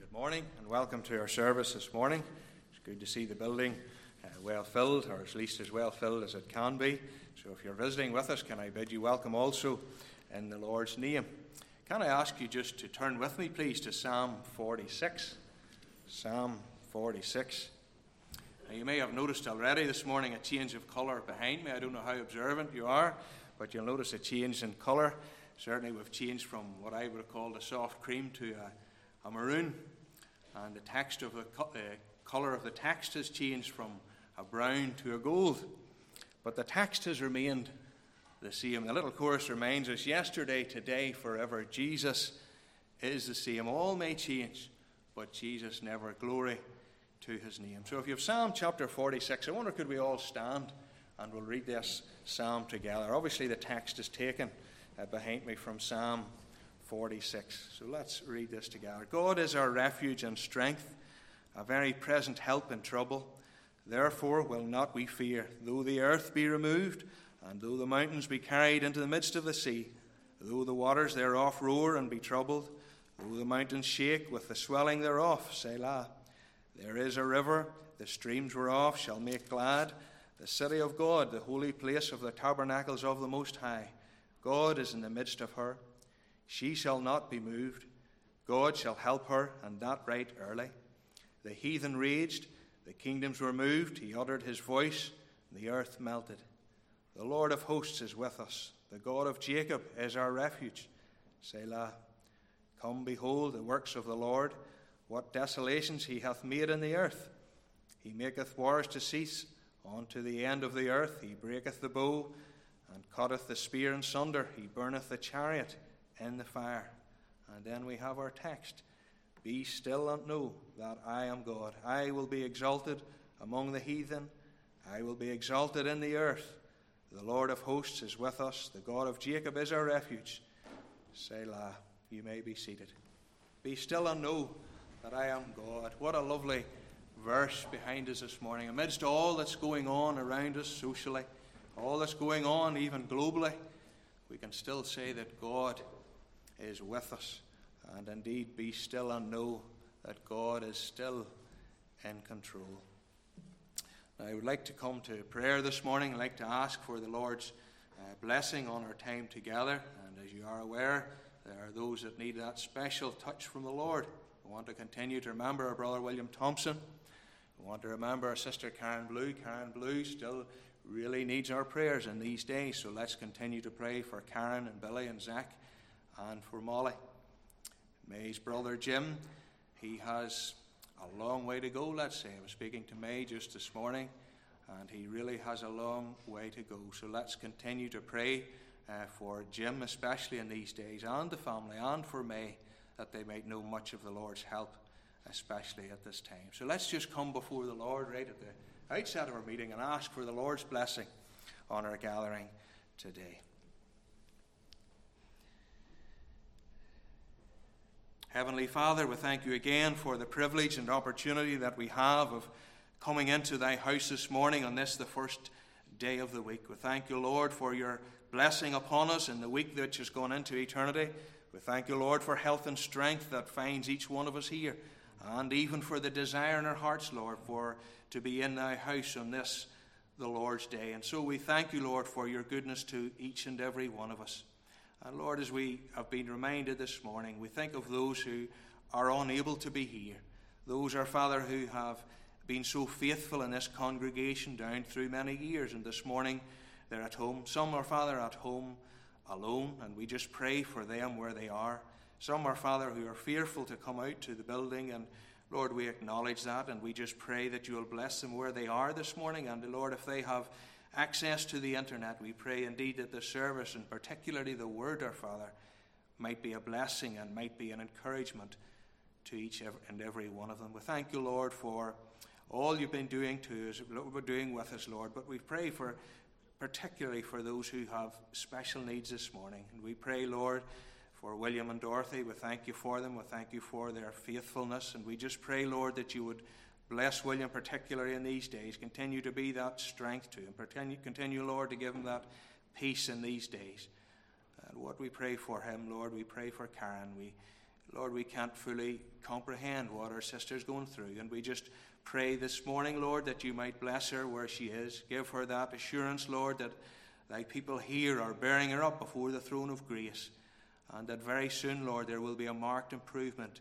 Good morning and welcome to our service this morning. It's good to see the building well filled, or at least as well filled as it can be. So if you're visiting with us, can I bid you welcome also in the Lord's name. Can I ask you just to turn with me, please, to Psalm 46. Psalm 46. Now, you may have noticed already this morning a change of colour behind me. I don't know how observant you are, but you'll notice a change in colour. Certainly we've changed from what I would have called a soft cream to a maroon, and the text of the colour of the text has changed from a brown to a gold, but the text has remained the same. The little chorus reminds us, yesterday, today, forever, Jesus is the same. All may change, but Jesus never. Glory to his name. So if you have Psalm chapter 46, I wonder could we all stand and we'll read this psalm together. Obviously the text is taken behind me from Psalm 46. So let's read this together. God is our refuge and strength, a very present help in trouble. Therefore will not we fear, though the earth be removed, and though the mountains be carried into the midst of the sea, though the waters thereof roar and be troubled, though the mountains shake with the swelling thereof, Selah. There is a river, the streams whereof shall make glad the city of God, the holy place of the tabernacles of the Most High. God is in the midst of her. She shall not be moved. God shall help her, and that right early. The heathen raged, the kingdoms were moved. He uttered his voice, and the earth melted. The Lord of hosts is with us. The God of Jacob is our refuge. Selah. Come, behold the works of the Lord, what desolations he hath made in the earth. He maketh wars to cease unto the end of the earth. He breaketh the bow, and cutteth the spear in sunder. He burneth the chariot in the fire. And then we have our text. Be still and know that I am God. I will be exalted among the heathen. I will be exalted in the earth. The Lord of hosts is with us. The God of Jacob is our refuge. Selah. You may be seated. Be still and know that I am God. What a lovely verse behind us this morning. Amidst all that's going on around us socially, all that's going on even globally, we can still say that God is with us. And indeed, be still and know that God is still in control. Now, I would like to come to prayer this morning. I'd like to ask for the Lord's blessing on our time together. And as you are aware, there are those that need that special touch from the Lord. We want to continue to remember our brother William Thompson. We want to remember our sister Karen Blue. Karen Blue still really needs our prayers in these days, so let's continue to pray for Karen and Billy and Zach and for Molly. May's brother Jim, he has a long way to go, let's say. I was speaking to May just this morning, and he really has a long way to go. So let's continue to pray for Jim, especially in these days, and the family, and for May, that they might know much of the Lord's help, especially at this time. So let's just come before the Lord right at the outset of our meeting and ask for the Lord's blessing on our gathering today. Heavenly Father, we thank you again for the privilege and opportunity that we have of coming into thy house this morning on this, the first day of the week. We thank you, Lord, for your blessing upon us in the week which has gone into eternity. We thank you, Lord, for health and strength that finds each one of us here, and even for the desire in our hearts, Lord, for to be in thy house on this, the Lord's day. And so we thank you, Lord, for your goodness to each and every one of us. And Lord, as we have been reminded this morning, we think of those who are unable to be here. Those, our Father, who have been so faithful in this congregation down through many years. And this morning, they're at home. Some, our Father, at home alone. And we just pray for them where they are. Some, our Father, who are fearful to come out to the building. And Lord, we acknowledge that. And we just pray that you will bless them where they are this morning. And Lord, if they have access to the internet, we pray indeed that the service, and particularly the word, our Father, might be a blessing and might be an encouragement to each and every one of them. We thank you, Lord, for all you've been doing to us, what we're doing with us, Lord. But we pray for, particularly for those who have special needs this morning. And we pray, Lord, for William and Dorothy. We thank you for them. We thank you for their faithfulness. And we just pray, Lord, that you would bless William particularly in these days. Continue to be that strength to him. Continue, Lord, to give him that peace in these days. And what we pray for him, Lord, we pray for Karen. We Lord, we can't fully comprehend what our sister's going through. And we just pray this morning, Lord, that you might bless her where she is. Give her that assurance, Lord, that thy people here are bearing her up before the throne of grace. And that very soon, Lord, there will be a marked improvement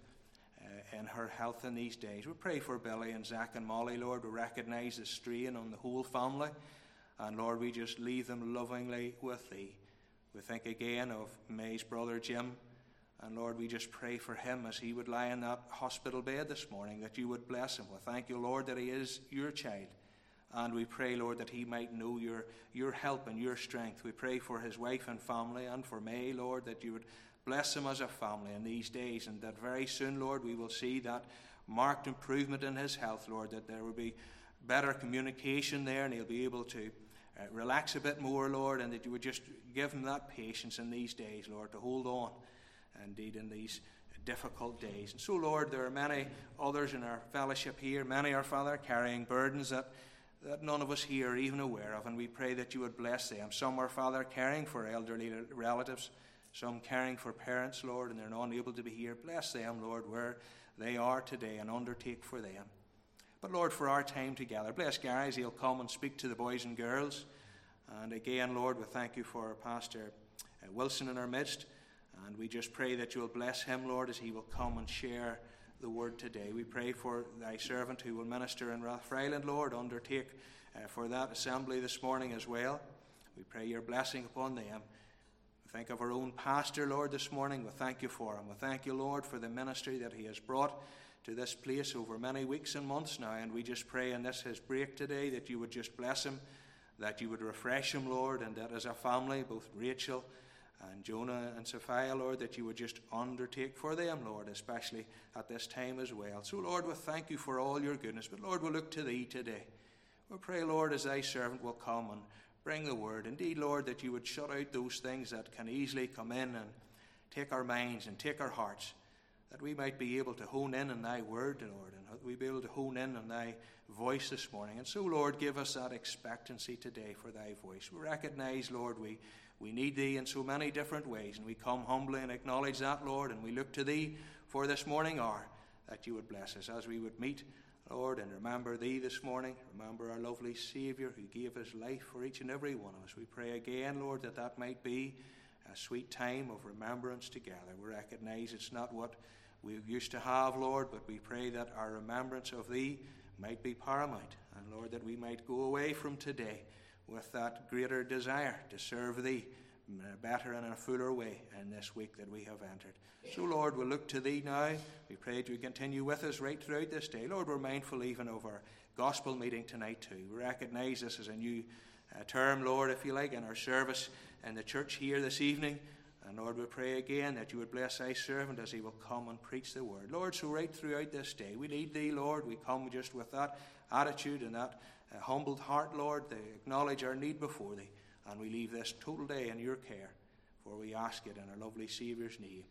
in her health in these days. We pray for Billy and Zach and Molly, Lord. We recognize the strain on the whole family. And Lord, we just leave them lovingly with thee. We think again of May's brother Jim. And Lord, we just pray for him as he would lie in that hospital bed this morning, that you would bless him. We thank you, Lord, that he is your child. And we pray, Lord, that he might know your help and your strength. We pray for his wife and family and for May, Lord, that you would bless them as a family in these days, and that very soon, Lord, we will see that marked improvement in his health, Lord, that there will be better communication there and he'll be able to relax a bit more, Lord, and that you would just give him that patience in these days, Lord, to hold on, indeed, in these difficult days. And so, Lord, there are many others in our fellowship here, many are, Father, carrying burdens that none of us here are even aware of, and we pray that you would bless them. Some are, Father, caring for elderly relatives, some caring for parents, Lord, and they're not able to be here. Bless them, Lord, where they are today, and undertake for them. But, Lord, for our time together, bless Gary as he'll come and speak to the boys and girls. And again, Lord, we thank you for Pastor Wilson in our midst. And we just pray that you will bless him, Lord, as he will come and share the word today. We pray for thy servant who will minister in Rathfriland, Lord, undertake for that assembly this morning as well. We pray your blessing upon them. We think of our own pastor, Lord, this morning. We thank you for him. We thank you, Lord, for the ministry that he has brought to this place over many weeks and months now. And we just pray in this his break today that you would just bless him, that you would refresh him, Lord, and that as a family, both Rachel and Jonah and Sophia, Lord, that you would just undertake for them, Lord, especially at this time as well. So, Lord, we thank you for all your goodness. But, Lord, we look to thee today. We pray, Lord, as thy servant will come and bring the word. Indeed, Lord, that you would shut out those things that can easily come in and take our minds and take our hearts, that we might be able to hone in on thy word, Lord, and that we be able to hone in on thy voice this morning. And so, Lord, give us that expectancy today for thy voice. We recognize, Lord, we need thee in so many different ways, and we come humbly and acknowledge that, Lord, and we look to thee for this morning hour, that you would bless us as we would meet, Lord, and remember thee this morning. Remember our lovely Saviour who gave his life for each and every one of us. We pray again, Lord, that might be a sweet time of remembrance together. We recognize it's not what we used to have, Lord, but we pray that our remembrance of thee might be paramount, and Lord, that we might go away from today with that greater desire to serve thee in a better and in a fuller way in this week that we have entered. So, Lord, we'll look to thee now. We pray that you continue with us right throughout this day. Lord, we're mindful even of our gospel meeting tonight too. We recognize this as a new term, Lord, if you like, in our service in the church here this evening. And Lord, we pray again that you would bless thy servant as he will come and preach the word. Lord, so right throughout this day, we need thee, Lord. We come just with that attitude and that humbled heart, Lord, to acknowledge our need before thee. And we leave this total day in your care, for we ask it in our lovely Saviour's name.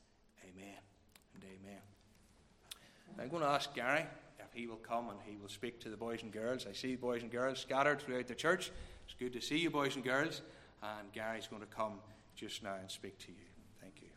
Amen and amen. I'm going to ask Gary if he will come and he will speak to the boys and girls. I see boys and girls scattered throughout the church. It's good to see you, boys and girls. And Gary's going to come just now and speak to you. Thank you.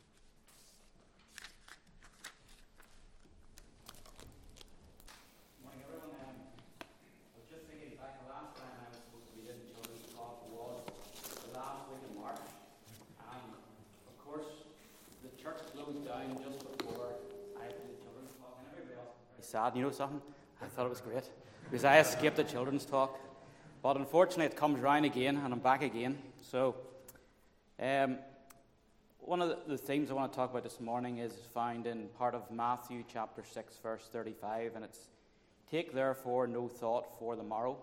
Good morning, everyone. I was just thinking back, the last time I was supposed to be in children's talk was the last week in March. And of course, the church closed down just before I did the children's talk, and everybody else was very sad. You know something? I thought it was great because I escaped the children's talk. But unfortunately, it comes round again, and I'm back again. So, one of the themes I want to talk about this morning is found in part of Matthew chapter 6, verse 35, and it's, "Take therefore no thought for the morrow."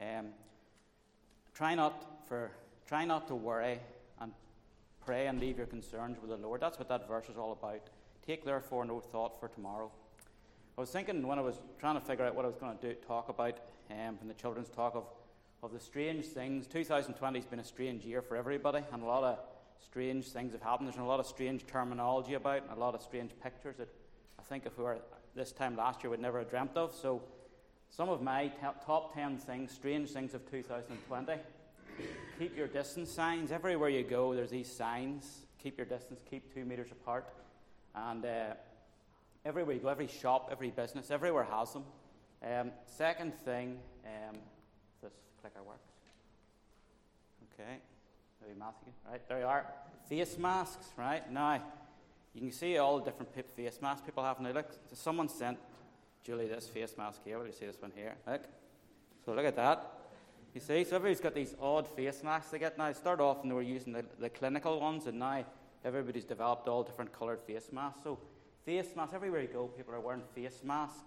Try not to worry, and pray and leave your concerns with the Lord. That's what that verse is all about. Take therefore no thought for tomorrow. I was thinking when I was trying to figure out what I was going to talk about from the children's talk of the strange things. 2020 has been a strange year for everybody, and a lot of strange things have happened. There's a lot of strange terminology about, and a lot of strange pictures that I think if we were this time last year we'd never have dreamt of. So some of my top 10 things, strange things of 2020. Keep your distance signs. Everywhere you go there's these signs. Keep your distance, keep 2 meters apart. And everywhere you go, every shop, every business, everywhere has them. Second thing, if this clicker works. Okay, maybe Matthew. Right, there you are. Face masks, right? Now, you can see all the different face masks people have now. Look, someone sent Julie this face mask here. Will you see this one here? Look. So look at that. You see, so everybody's got these odd face masks they get now. Start off and they were using the clinical ones, and now everybody's developed all different coloured face masks. So face masks, everywhere you go, people are wearing face masks.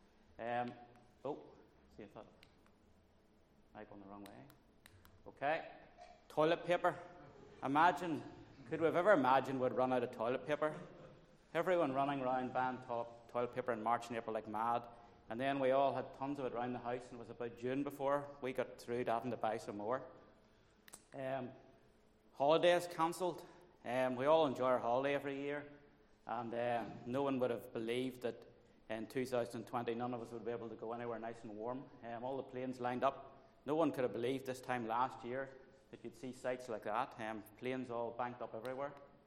See if that might go the wrong way. Okay. Toilet paper. Could we have ever imagined we'd run out of toilet paper? Everyone running around buying toilet paper in March and April like mad. And then we all had tons of it around the house, and it was about June before we got through to having to buy some more. Holidays cancelled. We all enjoy our holiday every year. And no one would have believed that in 2020 none of us would be able to go anywhere nice and warm. All the planes lined up. No one could have believed this time last year that you'd see sights like that. Planes all banked up everywhere.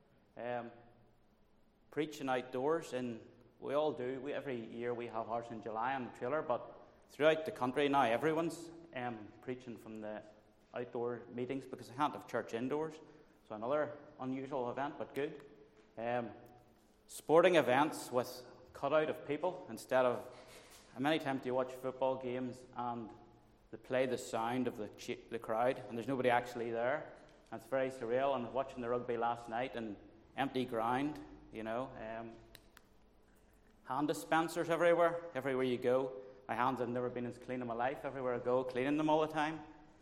Preaching outdoors, and we all do. Every year we have ours in July on the trailer, but throughout the country now everyone's preaching from the outdoor meetings because they can't have church indoors. So another unusual event, but good. Sporting events with cutout of people instead of... Many times you watch football games and they play the sound of the crowd and there's nobody actually there. And it's very surreal. And watching the rugby last night and empty ground, hand dispensers everywhere you go. My hands have never been as clean in my life. Everywhere I go, cleaning them all the time.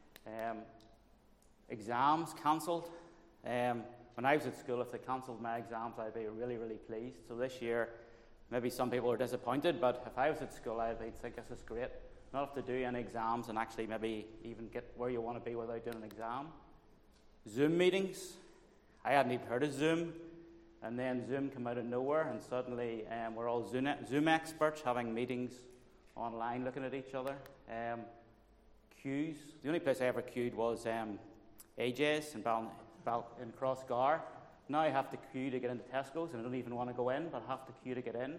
Exams cancelled. When I was at school, if they cancelled my exams, I'd be really, really pleased. So this year, maybe some people are disappointed, but if I was at school, I'd think this is great. Not have to do any exams and actually maybe even get where you want to be without doing an exam. Zoom meetings. I hadn't even heard of Zoom. And then Zoom came out of nowhere, and suddenly we're all Zoom experts having meetings online, looking at each other. Queues. The only place I ever queued was AJ's in Crossgar. Now I have to queue to get into Tesco's, and I don't even want to go in, but I have to queue to get in.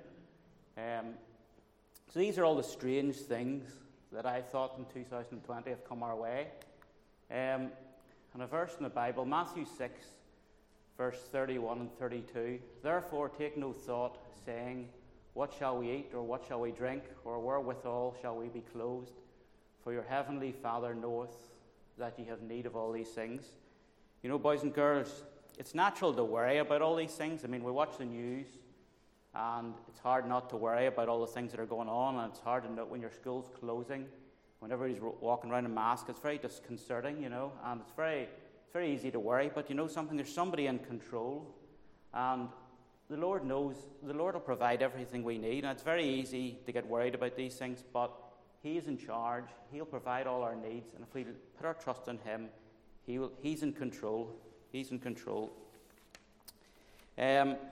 So these are all the strange things that I thought in 2020 have come our way. And a verse in the Bible, Matthew 6, verse 31 and 32. Therefore take no thought, saying, what shall we eat, or what shall we drink, or wherewithal shall we be clothed? For your heavenly Father knoweth that ye have need of all these things. Boys and girls, it's natural to worry about all these things. We watch the news, and it's hard not to worry about all the things that are going on, and it's hard to know when your school's closing, when everybody's walking around in masks. It's very disconcerting, and it's very easy to worry. But something, there's somebody in control, and the Lord knows. The Lord will provide everything we need, and it's very easy to get worried about these things, but He is in charge. He'll provide all our needs, and if we put our trust in Him, He's in control. He's in control. The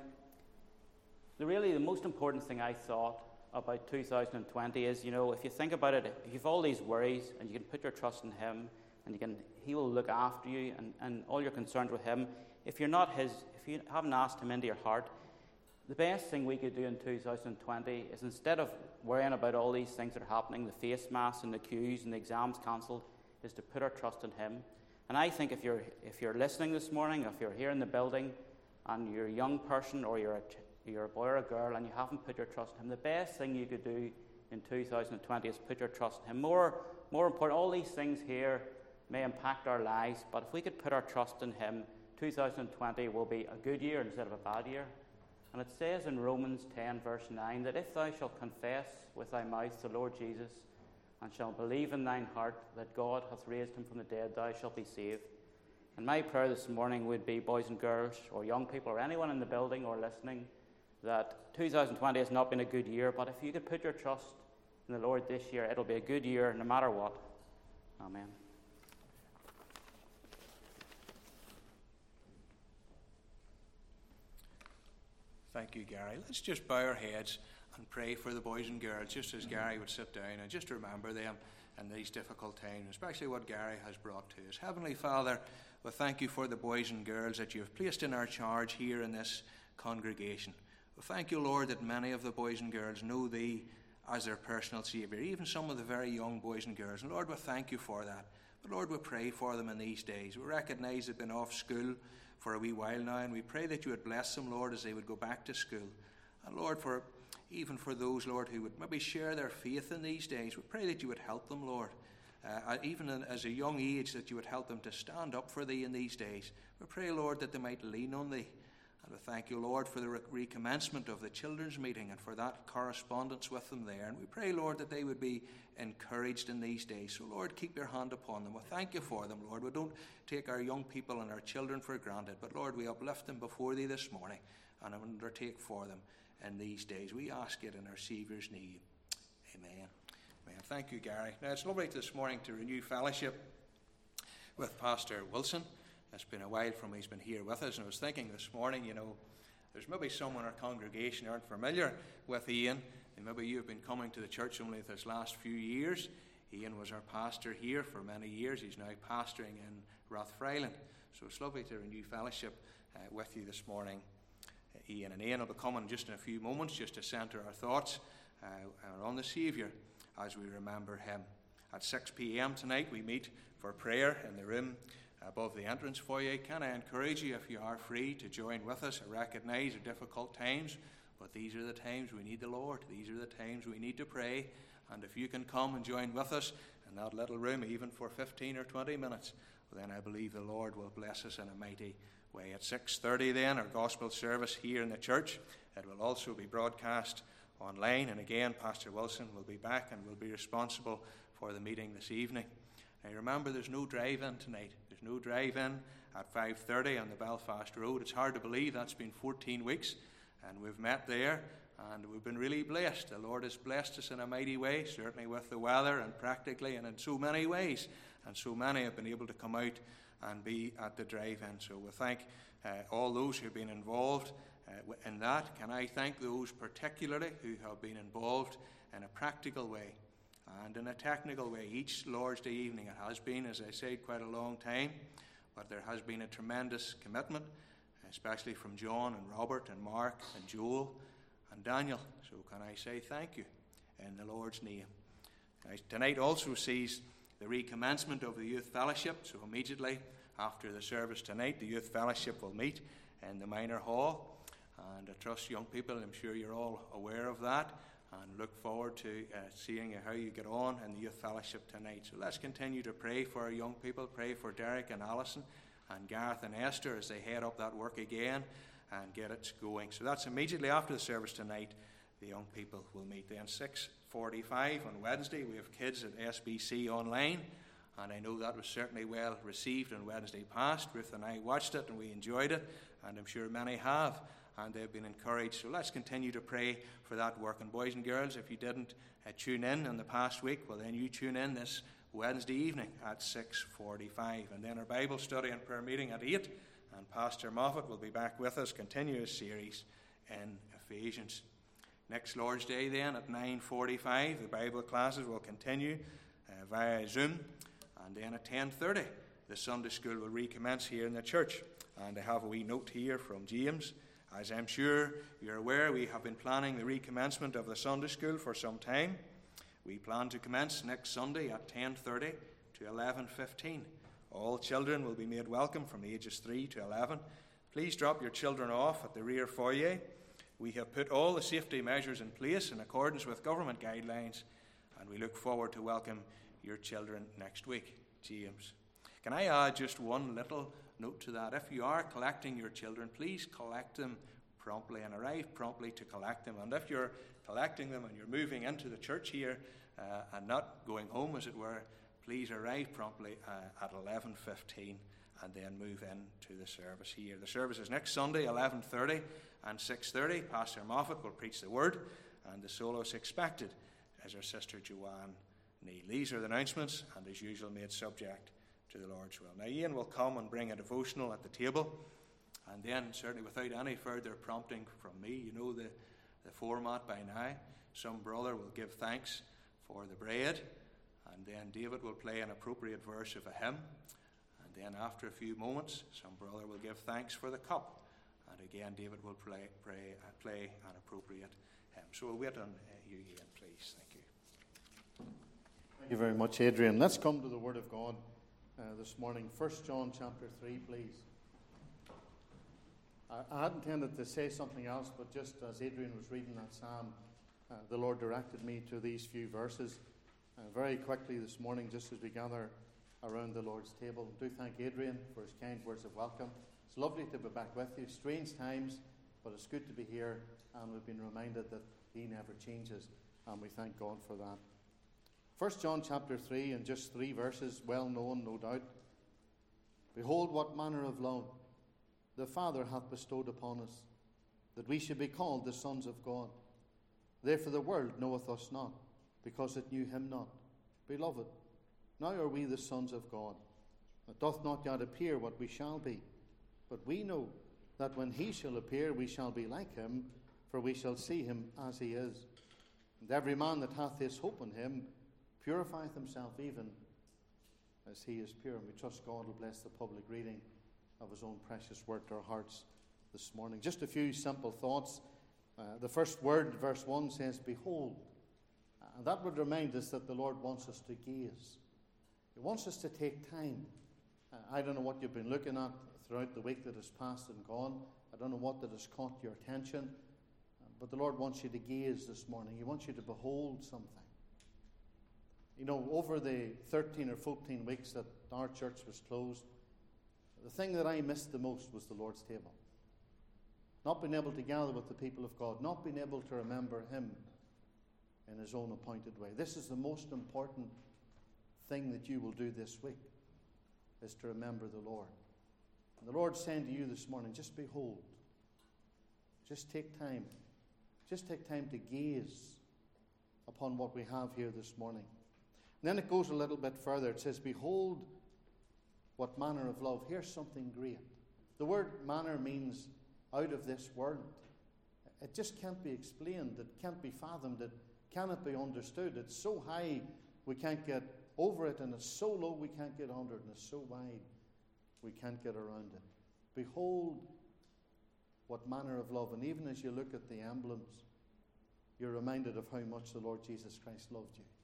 most important thing I thought about 2020 is, if you think about it, if you've all these worries and you can put your trust in Him, and He will look after you and all your concerns with Him. If you haven't asked Him into your heart, the best thing we could do in 2020 is, instead of worrying about all these things that are happening, the face masks and the queues and the exams cancelled, is to put our trust in Him. And I think if you're listening this morning, if you're here in the building, and you're a young person, or you're a boy or a girl, and you haven't put your trust in Him, the best thing you could do in 2020 is put your trust in Him. More important, all these things here may impact our lives, but if we could put our trust in Him, 2020 will be a good year instead of a bad year. And it says in Romans 10, verse 9, that if thou shalt confess with thy mouth the Lord Jesus, and shalt believe in thine heart that God hath raised Him from the dead, thou shalt be saved. And my prayer this morning would be, boys and girls, or young people, or anyone in the building or listening, that 2020 has not been a good year, but if you could put your trust in the Lord this year, it'll be a good year no matter what. Amen. Thank you, Gary. Let's just bow our heads and pray for the boys and girls, just as Gary would sit down, and just remember them in these difficult times, especially what Gary has brought to us. Heavenly Father, we thank You for the boys and girls that You have placed in our charge here in this congregation. We thank you, Lord, that many of the boys and girls know Thee as their personal Saviour, even some of the very young boys and girls. And Lord, we thank you for that. But Lord, we pray for them in these days. We recognise they've been off school for a wee while now, and we pray that you would bless them, Lord, as they would go back to school. And Lord, even for those, Lord, who would maybe share their faith in these days, we pray that you would help them, Lord. Even as a young age, that you would help them to stand up for Thee in these days. We pray, Lord, that they might lean on Thee. And we thank you, Lord, for the recommencement of the children's meeting and for that correspondence with them there. And we pray, Lord, that they would be encouraged in these days. So, Lord, keep your hand upon them. We thank you for them, Lord. We don't take our young people and our children for granted. But, Lord, we uplift them before Thee this morning and undertake for them in these days. We ask it in our Saviour's name. Amen. Amen. Thank you, Gary. Now, it's lovely this morning to renew fellowship with Pastor Wilson. It's been a while from he's been here with us, and I was thinking this morning, there's maybe some in our congregation who aren't familiar with Ian, and maybe you've been coming to the church only this last few years. Ian was our pastor here for many years. He's now pastoring in Rathfriland. So it's lovely to renew fellowship with you this morning, Ian. And Ian will be coming just in a few moments just to centre our thoughts on the Saviour as we remember him. At 6 p.m. tonight we meet for prayer in the room above the entrance foyer. Can I encourage you, if you are free, to join with us? I recognise the difficult times, but these are the times we need the Lord. These are the times we need to pray. And if you can come and join with us in that little room, even for 15 or 20 minutes, then I believe the Lord will bless us in a mighty way. At 6:30 then, our gospel service here in the church. It will also be broadcast online. And again, Pastor Wilson will be back and will be responsible for the meeting this evening. Now remember, there's no drive-in tonight. There's no drive-in at 5:30 on the Belfast Road. It's hard to believe that's been 14 weeks, and we've met there, and we've been really blessed. The Lord has blessed us in a mighty way, certainly with the weather and practically and in so many ways. And so many have been able to come out and be at the drive-in. So we thank all those who have been involved in that. Can I thank those particularly who have been involved in a practical way and in a technical way. Each Lord's Day evening, it has been, as I said, quite a long time, but there has been a tremendous commitment, especially from John and Robert and Mark and Joel and Daniel. So can I say thank you in the Lord's name. Now, tonight also sees the recommencement of the youth fellowship. So immediately after the service tonight, the youth fellowship will meet in the minor hall. And I trust young people, I'm sure you're all aware of that, and look forward to seeing how you get on in the youth fellowship tonight. So let's continue to pray for our young people. Pray for Derek and Alison and Gareth and Esther as they head up that work again and get it going. So that's immediately after the service tonight. The young people will meet. Then 6:45 on Wednesday, we have kids at SBC online, and I know that was certainly well received on Wednesday past. Ruth and I watched it and we enjoyed it, and I'm sure many have, and they've been encouraged. So let's continue to pray for that work. And boys and girls, if you didn't tune in the past week, well then you tune in this Wednesday evening at 6:45. And then our Bible study and prayer meeting at 8, and Pastor Moffat will be back with us, continue his series in Ephesians. Next Lord's Day then at 9:45, the Bible classes will continue via Zoom, and then at 10:30 the Sunday school will recommence here in the church. And I have a wee note here from James. As I'm sure you're aware, we have been planning the recommencement of the Sunday school for some time. We plan to commence next Sunday at 10:30 to 11:15. All children will be made welcome from ages 3 to 11. Please drop your children off at the rear foyer. We have put all the safety measures in place in accordance with government guidelines, and we look forward to welcome your children next week. James. Can I add just one little note to that? If you are collecting your children, please collect them promptly and arrive promptly to collect them. And if you're collecting them and you're moving into the church here and not going home, as it were, please arrive promptly at 11:15 and then move into the service here. The service is next Sunday, 11:30 and 6:30. Pastor Moffat will preach the word, and the soloist expected is our sister Joanne Neal. These are the announcements, and as usual made subject to the Lord's will. Now Ian will come and bring a devotional at the table, and then certainly without any further prompting from me, you know the format by now. Some brother will give thanks for the bread, and then David will play an appropriate verse of a hymn, and then after a few moments some brother will give thanks for the cup, and again, David will play an appropriate hymn. So we'll wait on you, Ian, please. Thank you. Thank you very much, Adrian. Let's come to the Word of God this morning. 1 John chapter 3, please. I had intended to say something else, but just as Adrian was reading that psalm, the Lord directed me to these few verses. Very quickly this morning, just as we gather around the Lord's table, do thank Adrian for his kind words of welcome. It's lovely to be back with you. Strange times, but it's good to be here, and we've been reminded that He never changes, and we thank God for that. 1 John chapter 3, and just 3 verses, well known, no doubt. Behold, what manner of love the Father hath bestowed upon us, that we should be called the sons of God. Therefore the world knoweth us not, because it knew Him not. Beloved, now are we the sons of God. It doth not yet appear what we shall be, but we know that when He shall appear, we shall be like Him, for we shall see Him as He is. And every man that hath this hope in Him purifieth himself even as He is pure. And we trust God will bless the public reading of His own precious word to our hearts this morning. Just a few simple thoughts. The first word, verse 1, says, Behold. And that would remind us that the Lord wants us to gaze. He wants us to take time. I don't know what you've been looking at throughout the week that has passed and gone. I don't know what that has caught your attention. But the Lord wants you to gaze this morning. He wants you to behold something. You know, over the 13 or 14 weeks that our church was closed, the thing that I missed the most was the Lord's table. Not being able to gather with the people of God, not being able to remember Him in His own appointed way. This is the most important thing that you will do this week, is to remember the Lord. And the Lord's saying to you this morning, just behold. Just take time. Just take time to gaze upon what we have here this morning. And then it goes a little bit further. It says, Behold, what manner of love. Here's something great. The word manner means out of this world. It just can't be explained. It can't be fathomed. It cannot be understood. It's so high we can't get over it, and it's so low we can't get under it, and it's so wide we can't get around it. Behold, what manner of love. And even as you look at the emblems, you're reminded of how much the Lord Jesus Christ loved you.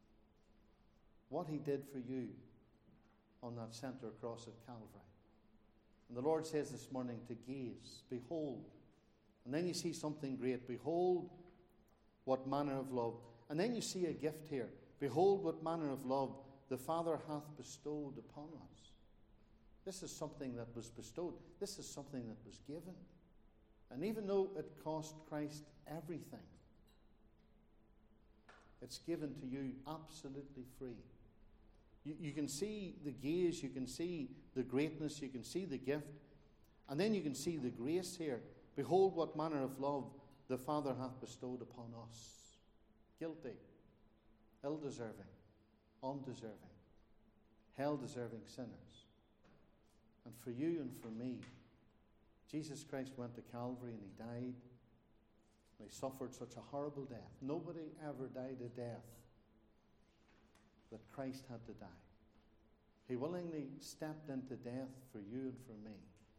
What He did for you on that centre cross at Calvary. And the Lord says this morning to gaze, behold. And then you see something great. Behold, what manner of love. And then you see a gift here. Behold, what manner of love the Father hath bestowed upon us. This is something that was bestowed. This is something that was given. And even though it cost Christ everything, it's given to you absolutely free. You can see the gaze, you can see the greatness, you can see the gift, and then you can see the grace here. Behold, what manner of love the Father hath bestowed upon us. Guilty, ill-deserving, undeserving, hell-deserving sinners. And for you and for me, Jesus Christ went to Calvary and He died. And He suffered such a horrible death. Nobody ever died a death that Christ had to die. He willingly stepped into death for you and for me.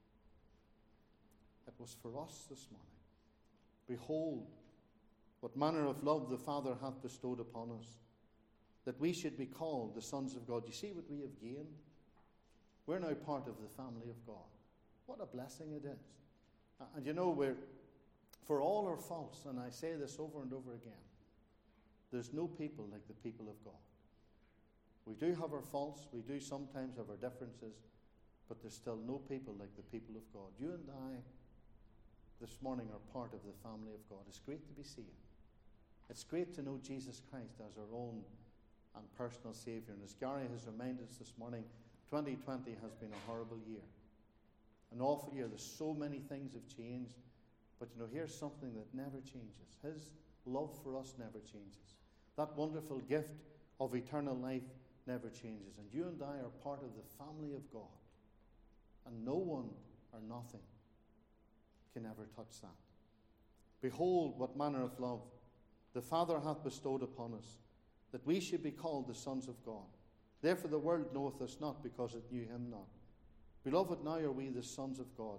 It was for us this morning. Behold, what manner of love the Father hath bestowed upon us, that we should be called the sons of God. You see what we have gained? We're now part of the family of God. What a blessing it is. And you know, for all our faults, and I say this over and over again, there's no people like the people of God. We do have our faults, we do sometimes have our differences, but there's still no people like the people of God. You and I, this morning, are part of the family of God. It's great to be saved. It's great to know Jesus Christ as our own and personal Saviour. And as Gary has reminded us this morning, 2020 has been a horrible year. An awful year. There's so many things have changed. But you know, here's something that never changes. His love for us never changes. That wonderful gift of eternal life never changes. And you and I are part of the family of God. And no one or nothing can ever touch that. Behold, what manner of love the Father hath bestowed upon us, that we should be called the sons of God. Therefore the world knoweth us not, because it knew Him not. Beloved, now are we the sons of God,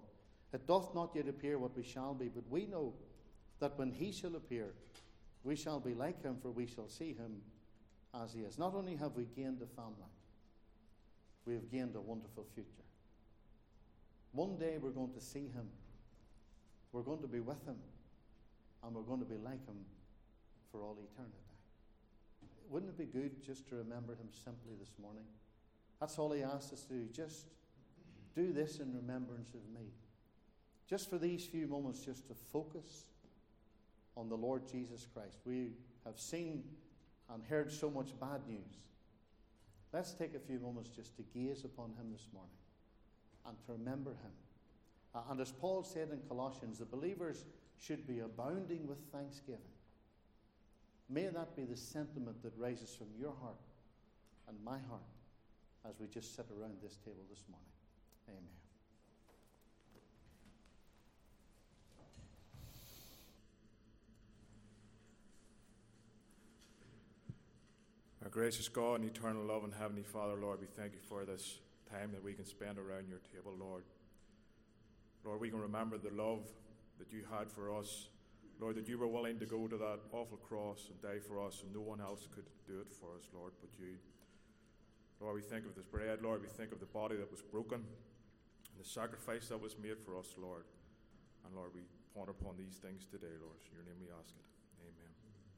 It doth not yet appear what we shall be, but we know that when he shall appear, we shall be like him, for we shall see him as he is. Not only have we gained a family, we have gained a wonderful future. One day we're going to see him. We're going to be with him. And we're going to be like him for all eternity. Wouldn't it be good just to remember him simply this morning? That's all he asked us to do. Just do this in remembrance of me. Just for these few moments, just to focus on the Lord Jesus Christ. We have seen and heard so much bad news. Let's take a few moments just to gaze upon him this morning and to remember him. And as Paul said in Colossians, the believers should be abounding with thanksgiving. May that be the sentiment that rises from your heart and my heart as we just sit around this table this morning. Amen. Our gracious God and eternal love and Heavenly Father, Lord, we thank you for this time that we can spend around your table, Lord. Lord, we can remember the love that you had for us. Lord, that you were willing to go to that awful cross and die for us, and no one else could do it for us, Lord, but you. Lord, we think of this bread, Lord, we think of the body that was broken and the sacrifice that was made for us, Lord. And Lord, we ponder upon these things today, Lord. In your name we ask it. Amen.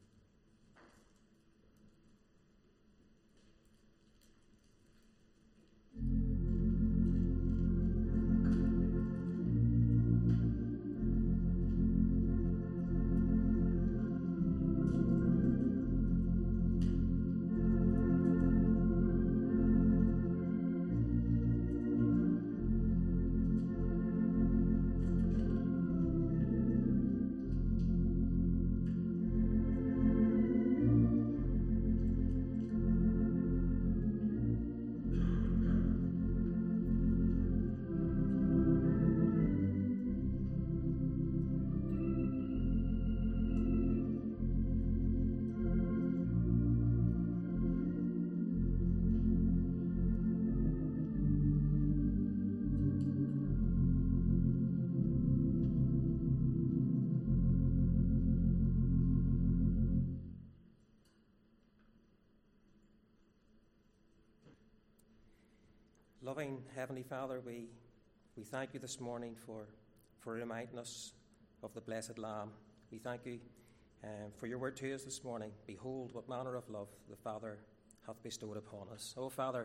Loving Heavenly Father, we thank you this morning for reminding us of the blessed Lamb. We thank you for your word to us this morning. Behold, what manner of love the Father hath bestowed upon us. Oh, Father,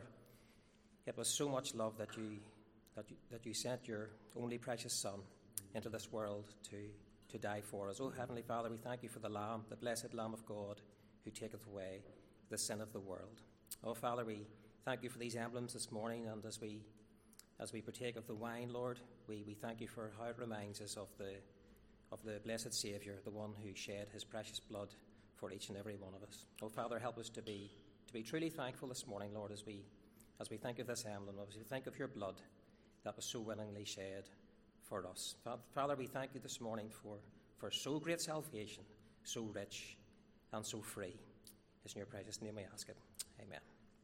it was so much love that you sent your only precious Son into this world to die for us. Oh, Heavenly Father, we thank you for the Lamb, the blessed Lamb of God, who taketh away the sin of the world. Oh, Father, we thank you for these emblems this morning, and as we partake of the wine, Lord, we thank you for how it reminds us of the blessed Saviour, the one who shed his precious blood for each and every one of us. Oh, Father, help us to be truly thankful this morning, Lord, as we think of this emblem, as we think of your blood that was so willingly shed for us. Father, we thank you this morning for so great salvation, so rich and so free. It's in your precious name we ask it. Amen.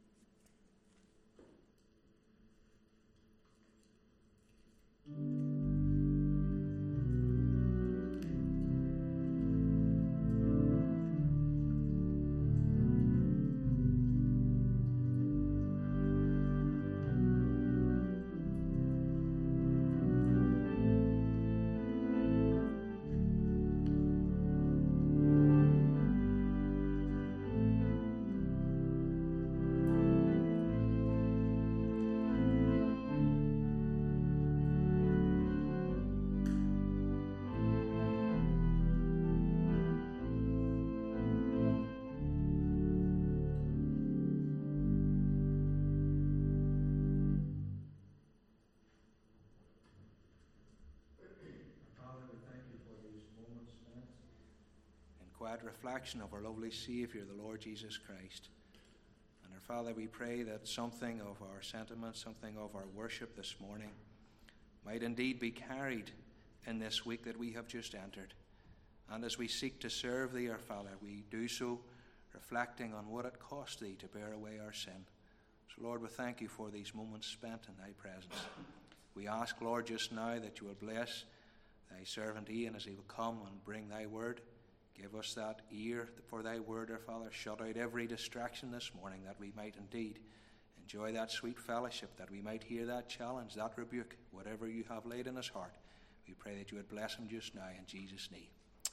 Quiet reflection of our lovely Saviour, the Lord Jesus Christ. And our Father, we pray that something of our sentiments, something of our worship this morning might indeed be carried in this week that we have just entered. And as we seek to serve Thee, our Father, we do so reflecting on what it cost Thee to bear away our sin. So, Lord, we thank You for these moments spent in Thy presence. We ask, Lord, just now that you will bless thy servant Ian as he will come and bring thy word. Give us that ear for thy word, our Father. Shut out every distraction this morning, that we might indeed enjoy that sweet fellowship, that we might hear that challenge, that rebuke, whatever you have laid in his heart. We pray that you would bless him just now in Jesus' name.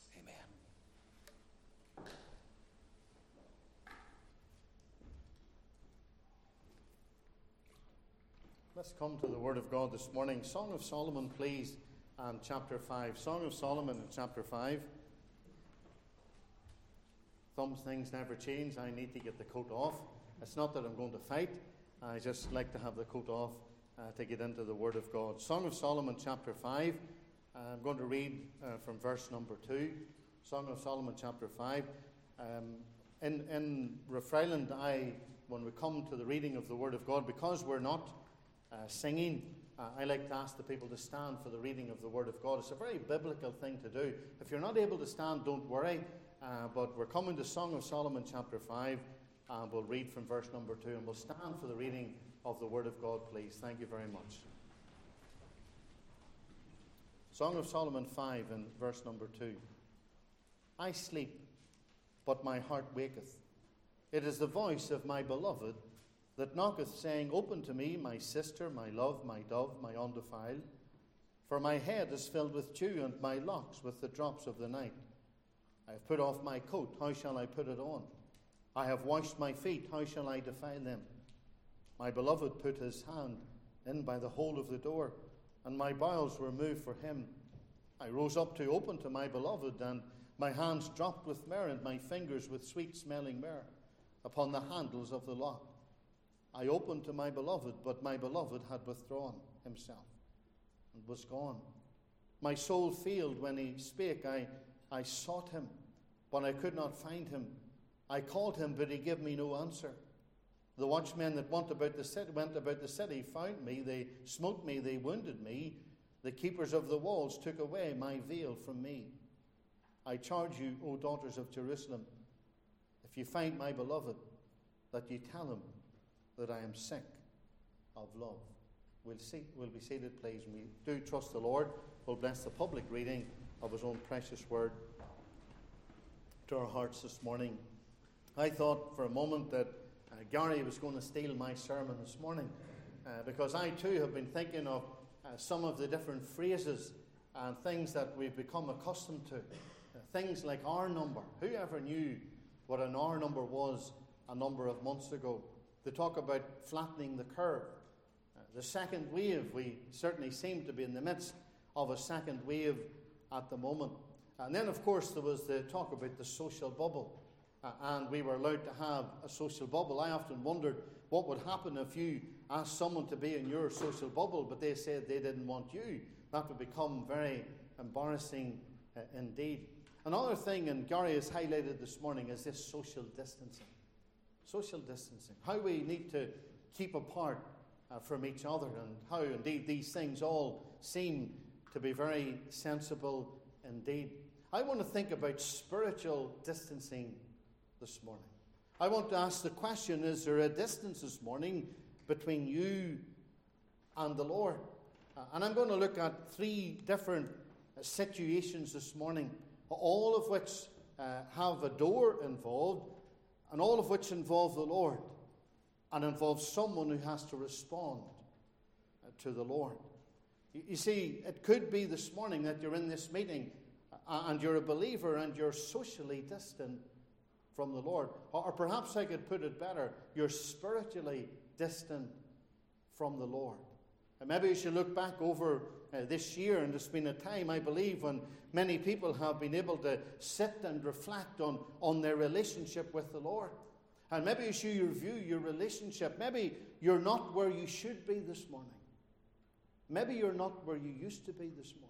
Amen. Let's come to the Word of God this morning. Song of Solomon, please, and chapter 5. Song of Solomon in chapter 5. Some things never change. I need to get the coat off. It's not that I'm going to fight. I just like to have the coat off to get into the Word of God. Song of Solomon, chapter 5. I'm going to read from verse number 2. Song of Solomon, chapter 5. In Rathfriland, when we come to the reading of the Word of God, because we're not singing, I like to ask the people to stand for the reading of the Word of God. It's a very biblical thing to do. If you're not able to stand, don't worry. But we're coming to Song of Solomon, chapter 5, and we'll read from verse number 2, and we'll stand for the reading of the Word of God, please. Thank you very much. Song of Solomon 5 and verse number 2. I sleep, but my heart waketh. It is the voice of my beloved that knocketh, saying, Open to me, my sister, my love, my dove, my undefiled. For my head is filled with dew, and my locks with the drops of the night. I have put off my coat, how shall I put it on? I have washed my feet, how shall I defile them? My beloved put his hand in by the hole of the door, and my bowels were moved for him. I rose up to open to my beloved, and my hands dropped with myrrh, and my fingers with sweet-smelling myrrh upon the handles of the lock. I opened to my beloved, but my beloved had withdrawn himself and was gone. My soul failed when he spake. I sought him, but I could not find him. I called him, but he gave me no answer. The watchmen that went about the city found me. They smote me, they wounded me. The keepers of the walls took away my veil from me. I charge you, O daughters of Jerusalem, if you find my beloved, that you tell him that I am sick of love. We'll be seated, please. And we do trust the Lord will bless the public reading of his own precious word to our hearts this morning. I thought for a moment that Gary was going to steal my sermon this morning because I too have been thinking of some of the different phrases and things that we've become accustomed to. Things like R number. Who ever knew what an R number was a number of months ago? They talk about flattening the curve. The second wave, we certainly seem to be in the midst of a second wave at the moment. And then, of course, there was the talk about the social bubble. And we were allowed to have a social bubble. I often wondered what would happen if you asked someone to be in your social bubble, but they said they didn't want you. That would become very embarrassing indeed. Another thing, and Gary has highlighted this morning, is this social distancing. Social distancing. How we need to keep apart from each other, and how indeed these things all seem to be very sensible indeed. I want to think about spiritual distancing this morning. I want to ask the question, is there a distance this morning between you and the Lord? And I'm going to look at three different situations this morning, all of which have a door involved, and all of which involve the Lord, and involve someone who has to respond to the Lord. You see, it could be this morning that you're in this meeting and you're a believer and you're socially distant from the Lord. Or perhaps I could put it better, you're spiritually distant from the Lord. And maybe you should look back over this year, and there's been a time, I believe, when many people have been able to sit and reflect on their relationship with the Lord. And maybe you should review your relationship. Maybe you're not where you should be this morning. Maybe you're not where you used to be this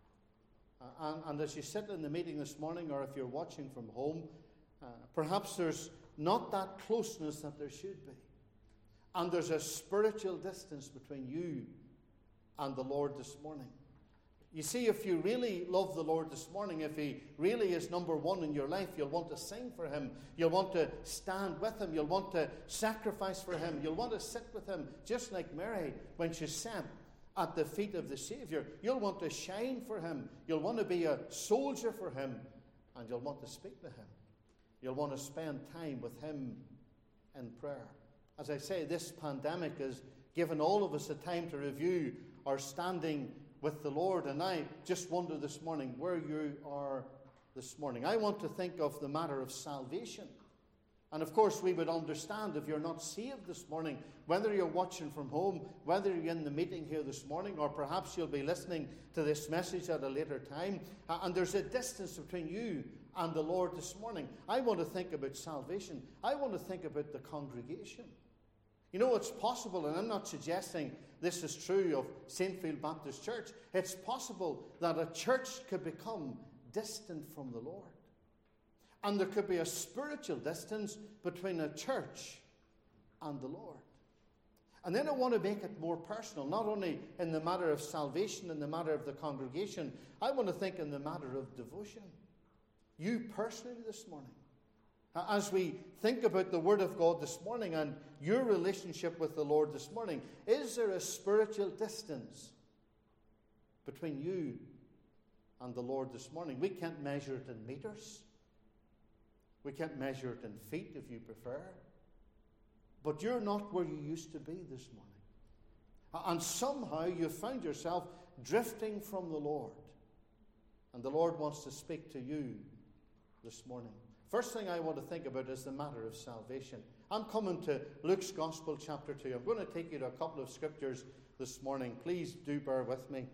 morning. And as you sit in the meeting this morning, or if you're watching from home, perhaps there's not that closeness that there should be. And there's a spiritual distance between you and the Lord this morning. You see, if you really love the Lord this morning, if He really is number one in your life, you'll want to sing for Him. You'll want to stand with Him. You'll want to sacrifice for Him. You'll want to sit with Him, just like Mary when she sat at the feet of the Saviour. You'll want to shine for him. You'll want to be a soldier for him. And you'll want to speak to him. You'll want to spend time with him in prayer. As I say, this pandemic has given all of us a time to review our standing with the Lord. And I just wonder this morning where you are this morning. I want to think of the matter of salvation. And of course, we would understand if you're not saved this morning, whether you're watching from home, whether you're in the meeting here this morning, or perhaps you'll be listening to this message at a later time, and there's a distance between you and the Lord this morning. I want to think about salvation. I want to think about the congregation. You know, it's possible, and I'm not suggesting this is true of Saintfield Baptist Church, it's possible that a church could become distant from the Lord. And there could be a spiritual distance between a church and the Lord. And then I want to make it more personal, not only in the matter of salvation, in the matter of the congregation, I want to think in the matter of devotion. You personally this morning. As we think about the Word of God this morning and your relationship with the Lord this morning, is there a spiritual distance between you and the Lord this morning? We can't measure it in meters. We can't measure it in feet if you prefer. But you're not where you used to be this morning. And somehow you found yourself drifting from the Lord. And the Lord wants to speak to you this morning. First thing I want to think about is the matter of salvation. I'm coming to Luke's Gospel chapter 2. I'm going to take you to a couple of scriptures this morning. Please do bear with me.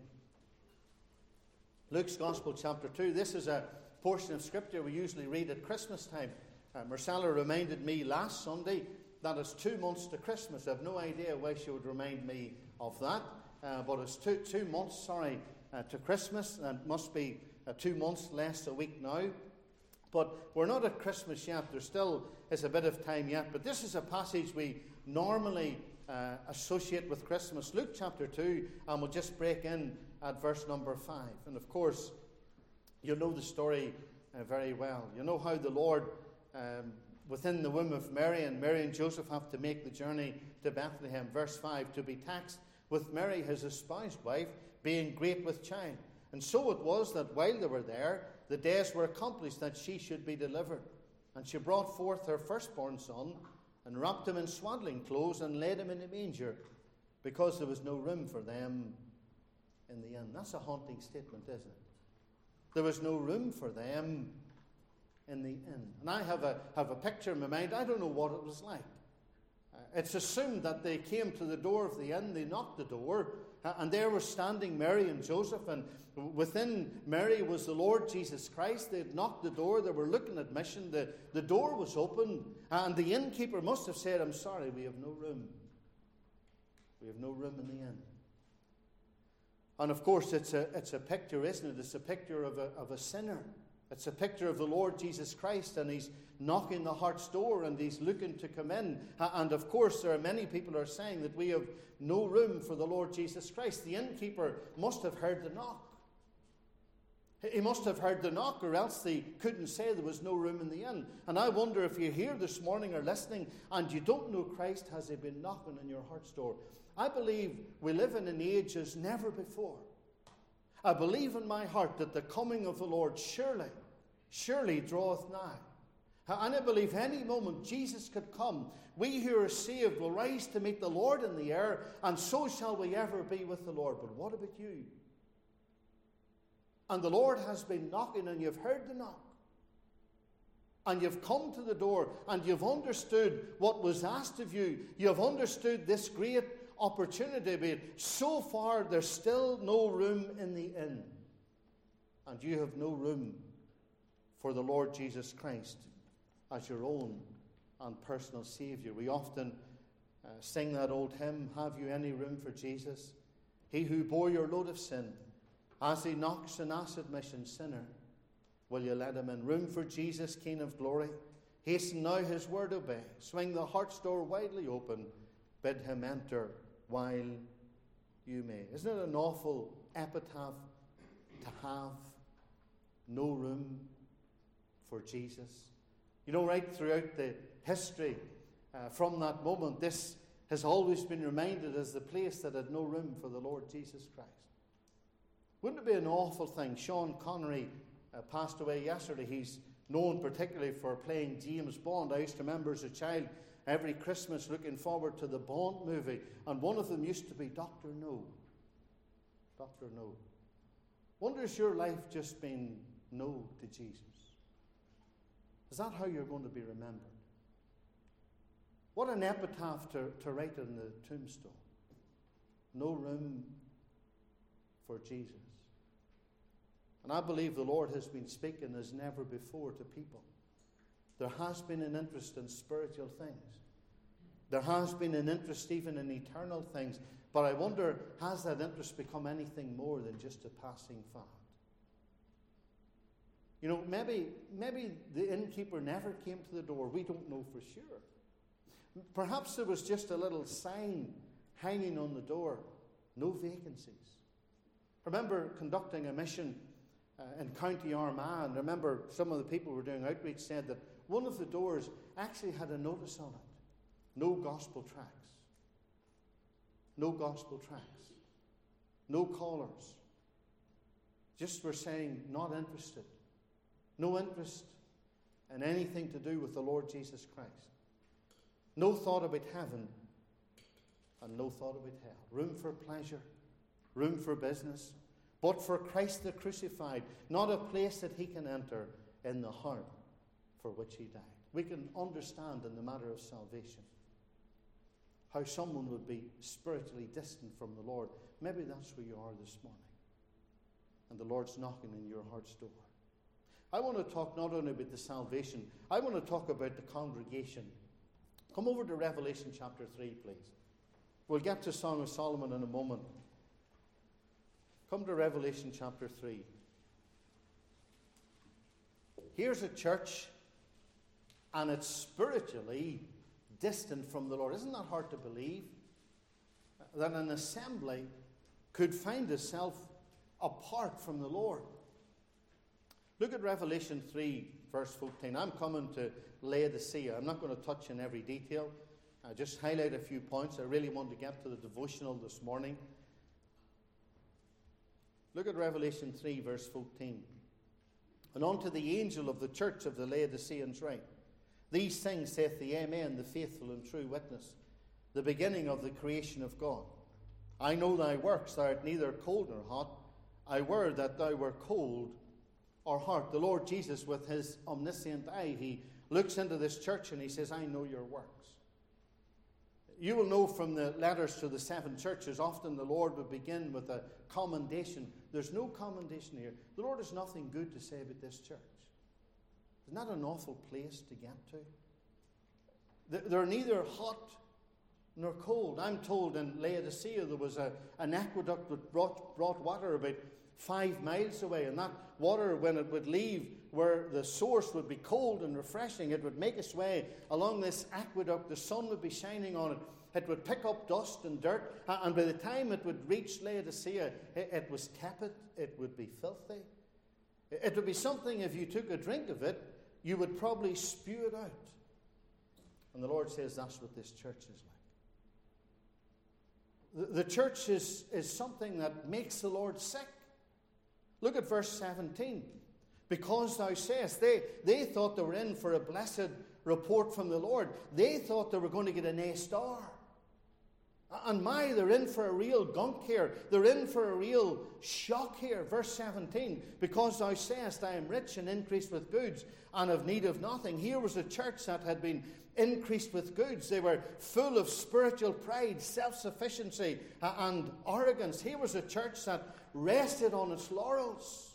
Luke's Gospel chapter 2. This is a portion of scripture we usually read at Christmas time. Marcella reminded me last Sunday that it's 2 months to Christmas. I have no idea why she would remind me of that, but it's two months to Christmas, and it must be 2 months less a week now. But we're not at Christmas yet. There still is a bit of time yet. But this is a passage we normally associate with Christmas. Luke chapter 2, and we'll just break in at verse number 5. And of course, you know the story very well. You know how the Lord, within the womb of Mary and Joseph have to make the journey to Bethlehem. Verse 5, to be taxed with Mary, his espoused wife, being great with child. And so it was that while they were there, the days were accomplished that she should be delivered. And she brought forth her firstborn son, and wrapped him in swaddling clothes, and laid him in a manger, because there was no room for them in the inn. That's a haunting statement, isn't it? There was no room for them in the inn. And I have a picture in my mind. I don't know what it was like. It's assumed that they came to the door of the inn, they knocked the door, and there were standing Mary and Joseph, and within Mary was the Lord Jesus Christ. They had knocked the door, they were looking at admission, the door was open, and the innkeeper must have said, I'm sorry, we have no room. We have no room in the inn. And of course, it's a picture, isn't it? It's a picture of a sinner. It's a picture of the Lord Jesus Christ, and he's knocking the heart's door, and he's looking to come in. And of course, there are many people who are saying that we have no room for the Lord Jesus Christ. The innkeeper must have heard the knock. He must have heard the knock, or else they couldn't say there was no room in the inn. And I wonder if you're here this morning or listening, and you don't know Christ, has he been knocking on your heart's door? I believe we live in an age as never before. I believe in my heart that the coming of the Lord surely draweth nigh. And I believe any moment Jesus could come. We who are saved will rise to meet the Lord in the air, and so shall we ever be with the Lord. But what about you? And the Lord has been knocking, and you've heard the knock. And you've come to the door, and you've understood what was asked of you. You've understood this great opportunity, but so far there's still no room in the inn. And you have no room for the Lord Jesus Christ as your own and personal Saviour. We often sing that old hymn, have you any room for Jesus? He who bore your load of sin, as he knocks and asks admission, sinner, will you let him in? Room for Jesus, King of glory. Hasten now his word obey. Swing the heart's door widely open. Bid him enter while you may. Isn't it an awful epitaph to have no room for Jesus? You know, right throughout the history from that moment, this has always been reminded as the place that had no room for the Lord Jesus Christ. Wouldn't it be an awful thing? Sean Connery passed away yesterday. He's known particularly for playing James Bond. I used to remember as a child every Christmas looking forward to the Bond movie, and one of them used to be Dr. No. Dr. No. Wonder has your life just been no to Jesus? Is that how you're going to be remembered? What an epitaph to write on the tombstone. No room for Jesus. And I believe the Lord has been speaking as never before to people. There has been an interest in spiritual things. There has been an interest even in eternal things. But I wonder, has that interest become anything more than just a passing fad? You know, maybe the innkeeper never came to the door. We don't know for sure. Perhaps there was just a little sign hanging on the door. No vacancies. I remember conducting a mission in County Armagh, and I remember some of the people who were doing outreach said that one of the doors actually had a notice on it. No gospel tracts. No gospel tracts. No callers. Just were saying, not interested. No interest in anything to do with the Lord Jesus Christ. No thought about heaven and no thought about hell. Room for pleasure, room for business, but for Christ the crucified, not a place that he can enter in the heart for which he died. We can understand in the matter of salvation how someone would be spiritually distant from the Lord. Maybe that's where you are this morning. And the Lord's knocking in your heart's door. I want to talk not only about the salvation, I want to talk about the congregation. Come over to Revelation chapter 3, please. We'll get to Song of Solomon in a moment. Come to Revelation chapter 3. Here's a church, and it's spiritually distant from the Lord. Isn't that hard to believe? That an assembly could find itself apart from the Lord. Look at Revelation 3, verse 14. I'm coming to Laodicea. I'm not going to touch on every detail. I'll just highlight a few points. I really want to get to the devotional this morning. Look at Revelation 3, verse 14. And unto the angel of the church of the Laodiceans write, These things saith the Amen, the faithful and true witness, the beginning of the creation of God. I know thy works, thou art neither cold nor hot. I were that thou were cold or hot. The Lord Jesus, with his omniscient eye, he looks into this church and he says, I know your works. You will know from the letters to the 7 churches, often the Lord would begin with a commendation. There's no commendation here. The Lord has nothing good to say about this church. Isn't that an awful place to get to? They're neither hot nor cold. I'm told in Laodicea there was an aqueduct that brought water about 5 miles away, and that water, when it would leave where the source would be cold and refreshing, it would make its way along this aqueduct. The sun would be shining on it. It would pick up dust and dirt, and by the time it would reach Laodicea, it was tepid. It would be filthy. It would be something, if you took a drink of it, you would probably spew it out. And the Lord says that's what this church is like. The church is something that makes the Lord sick. Look at verse 17. Because thou sayest, they thought they were in for a blessed report from the Lord. They thought they were going to get an A star. And they're in for a real gunk here. They're in for a real shock here. Verse 17. Because thou sayest, I am rich and increased with goods and have need of nothing. Here was a church that had been increased with goods. They were full of spiritual pride, self-sufficiency, and arrogance. Here was a church that rested on its laurels.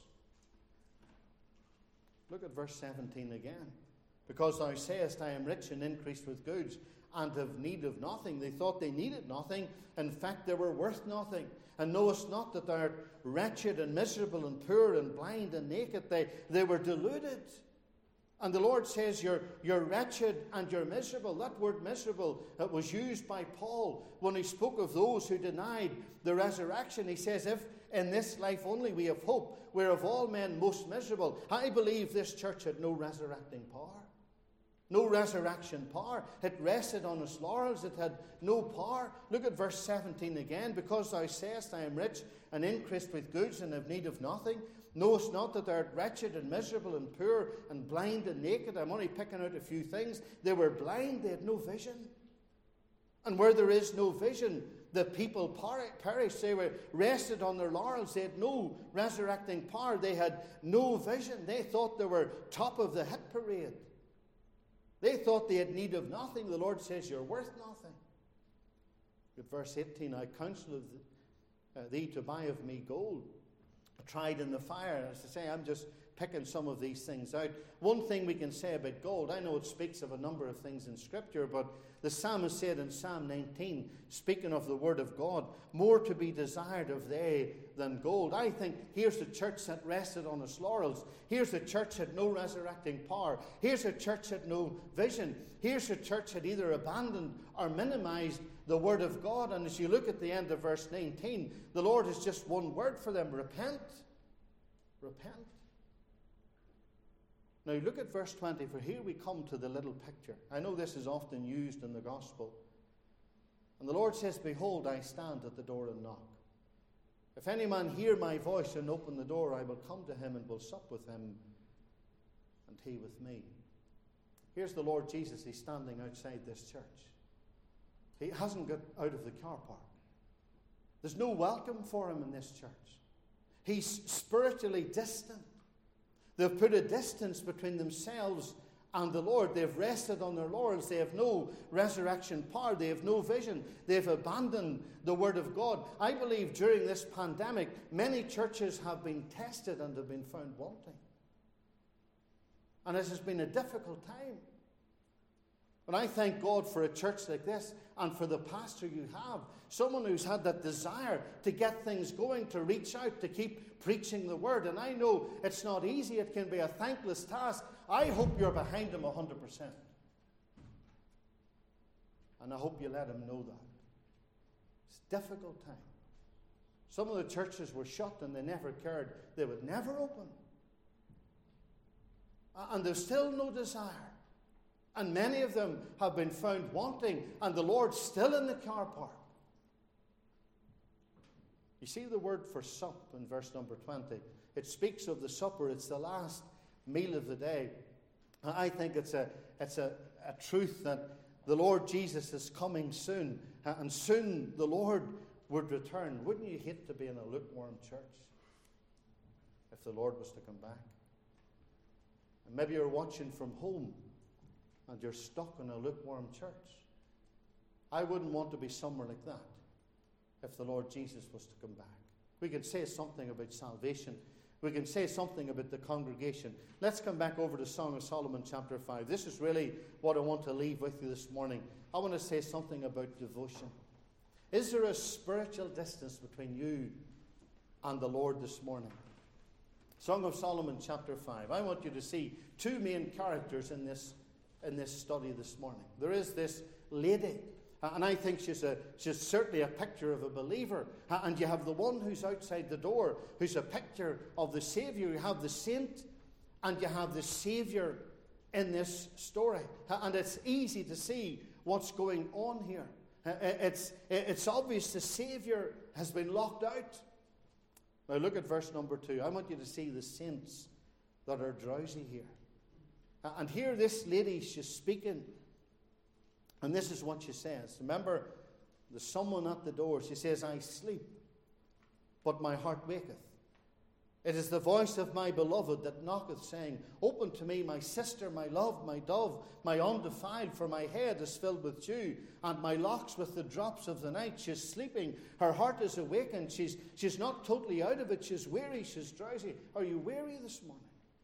Look at verse 17 again. Because thou sayest, I am rich and increased with goods and have need of nothing. They thought they needed nothing. In fact, they were worth nothing. And knowest not that thou art wretched and miserable and poor and blind and naked. They were deluded. And the Lord says, you're wretched and you're miserable. That word miserable was used by Paul when he spoke of those who denied the resurrection. He says, if in this life only we have hope, we're of all men most miserable. I believe this church had no resurrecting power. no resurrection power. It rested on its laurels. It had no power. Look at verse 17 again. Because thou sayest, I am rich and increased with goods and have need of nothing. Knowest not that thou art wretched and miserable and poor and blind and naked? I'm only picking out a few things. They were blind. They had no vision. And where there is no vision, the people perish. They were rested on their laurels. They had no resurrecting power. They had no vision. They thought they were top of the hit parade. They thought they had need of nothing. The Lord says, you're worth nothing. At verse 18, I counsel thee to buy of me gold, tried in the fire. As I say, I'm just picking some of these things out. One thing we can say about gold, I know it speaks of a number of things in Scripture, but the psalmist said in Psalm 19, speaking of the Word of God, more to be desired of they than gold. I think here's a church that rested on its laurels. Here's a church that had no resurrecting power. Here's a church that had no vision. Here's a church that either abandoned or minimized the Word of God. And as you look at the end of verse 19, the Lord has just one word for them: repent. Repent. Now look at verse 20, for here we come to the little picture. I know this is often used in the gospel. And the Lord says, behold, I stand at the door and knock. If any man hear my voice and open the door, I will come to him and will sup with him, and he with me. Here's the Lord Jesus. He's standing outside this church. He hasn't got out of the car park. There's no welcome for him in this church. He's spiritually distant. They've put a distance between themselves and the Lord. They've rested on their laurels. They have no resurrection power. They have no vision. They've abandoned the Word of God. I believe during this pandemic, many churches have been tested and have been found wanting. And this has been a difficult time. But I thank God for a church like this and for the pastor you have. Someone who's had that desire to get things going, to reach out, to keep preaching the Word. And I know it's not easy. It can be a thankless task. I hope you're behind him 100%. And I hope you let him know that. It's a difficult time. Some of the churches were shut and they never cared. They would never open. And there's still no desire. And many of them have been found wanting, and the Lord's still in the car park. You see the word for sup in verse number 20. It speaks of the supper. It's the last meal of the day. I think it's a truth that the Lord Jesus is coming soon, and soon the Lord would return. Wouldn't you hate to be in a lukewarm church if the Lord was to come back? And maybe you're watching from home and you're stuck in a lukewarm church. I wouldn't want to be somewhere like that if the Lord Jesus was to come back. We can say something about salvation. We can say something about the congregation. Let's come back over to Song of Solomon chapter 5. This is really what I want to leave with you this morning. I want to say something about devotion. Is there a spiritual distance between you and the Lord this morning? Song of Solomon chapter 5. I want you to see two main characters in this study this morning. There is this lady, and I think she's certainly a picture of a believer. And you have the one who's outside the door, who's a picture of the Savior. You have the saint, and you have the Savior in this story. And it's easy to see what's going on here. It's obvious the Savior has been locked out. Now look at verse number 2. I want you to see the saints that are drowsy here. And here this lady, she's speaking, and this is what she says. Remember, there's someone at the door. She says, I sleep, but my heart waketh. It is the voice of my beloved that knocketh, saying, open to me, my sister, my love, my dove, my undefiled, for my head is filled with dew, and my locks with the drops of the night. She's sleeping. Her heart is awakened. She's not totally out of it. She's weary. She's drowsy. Are you weary this morning?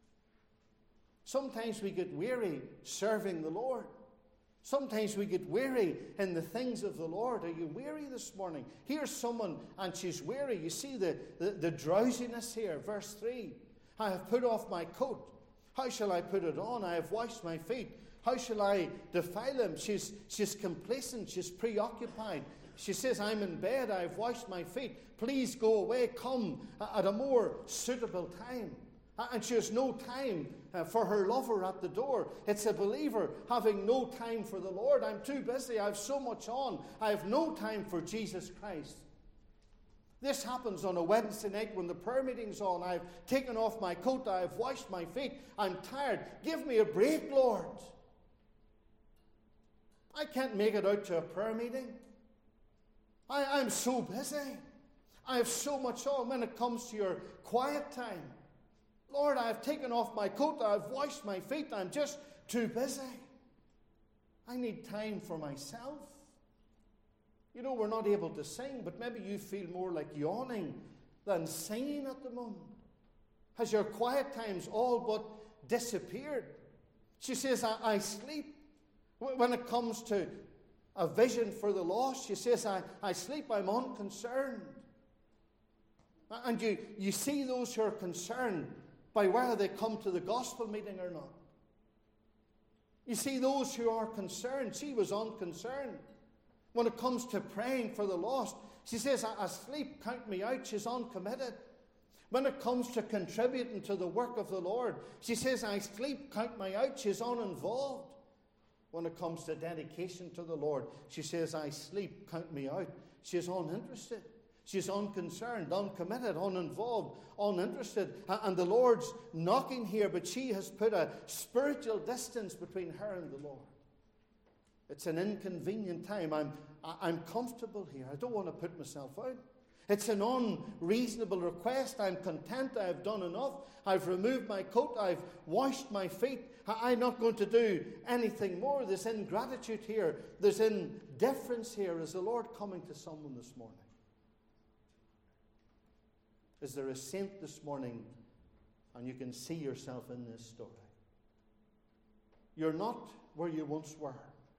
Sometimes we get weary serving the Lord. Sometimes we get weary in the things of the Lord. Are you weary this morning? Here's someone and she's weary. You see the drowsiness here. Verse 3. I have put off my coat. How shall I put it on? I have washed my feet. How shall I defile them? She's complacent. She's preoccupied. She says, I'm in bed. I have washed my feet. Please go away. Come at a more suitable time. And she has no time for her lover at the door. It's a believer having no time for the Lord. I'm too busy. I have so much on. I have no time for Jesus Christ. This happens on a Wednesday night when the prayer meeting's on. I've taken off my coat. I've washed my feet. I'm tired. Give me a break, Lord. I can't make it out to a prayer meeting. I'm so busy. I have so much on. When it comes to your quiet time, Lord, I've taken off my coat. I've washed my feet. I'm just too busy. I need time for myself. You know, we're not able to sing, but maybe you feel more like yawning than singing at the moment. Has your quiet times all but disappeared? She says, I sleep. When it comes to a vision for the lost, she says, I sleep, I'm unconcerned. And you see those who are concerned by whether they come to the gospel meeting or not. You see those who are concerned. She was unconcerned. When it comes to praying for the lost, she says, I sleep, count me out. She's uncommitted. When it comes to contributing to the work of the Lord, she says, I sleep, count me out. She's uninvolved. When it comes to dedication to the Lord, she says, I sleep, count me out. She's uninterested. She's unconcerned, uncommitted, uninvolved, uninterested. And the Lord's knocking here, but she has put a spiritual distance between her and the Lord. It's an inconvenient time. I'm comfortable here. I don't want to put myself out. It's an unreasonable request. I'm content. I've done enough. I've removed my coat. I've washed my feet. I'm not going to do anything more. There's ingratitude here. There's indifference here. Is the Lord coming to someone this morning? Is there a saint this morning and you can see yourself in this story? You're not where you once were,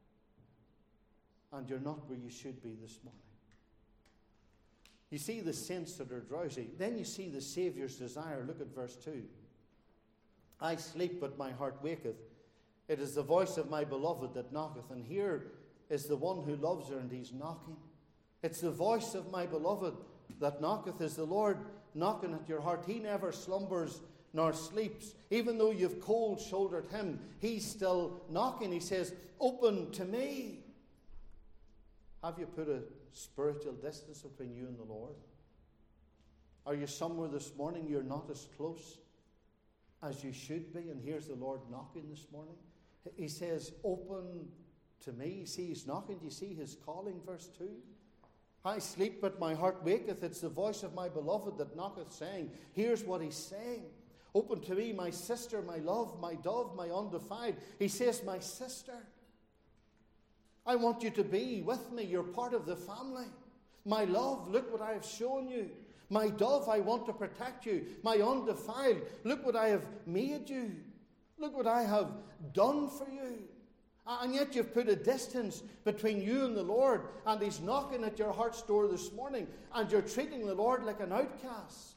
and you're not where you should be this morning. You see the saints that are drowsy. Then you see the Saviour's desire. Look at verse 2. I sleep, but my heart waketh. It is the voice of my beloved that knocketh. And here is the one who loves her, and he's knocking. It's the voice of my beloved that knocketh. Is the Lord knocking at your heart? He never slumbers nor sleeps. Even though you've cold-shouldered him, he's still knocking. He says, open to me. Have you put a spiritual distance between you and the Lord? Are you somewhere this morning you're not as close as you should be? And here's the Lord knocking this morning. He says, open to me. You see, he's knocking. Do you see his calling? Verse 2. I sleep, but my heart waketh. It's the voice of my beloved that knocketh, saying, here's what he's saying. Open to me, my sister, my love, my dove, my undefiled. He says, my sister, I want you to be with me. You're part of the family. My love, look what I have shown you. My dove, I want to protect you. My undefiled, look what I have made you. Look what I have done for you. And yet you've put a distance between you and the Lord, and he's knocking at your heart's door this morning, and you're treating the Lord like an outcast.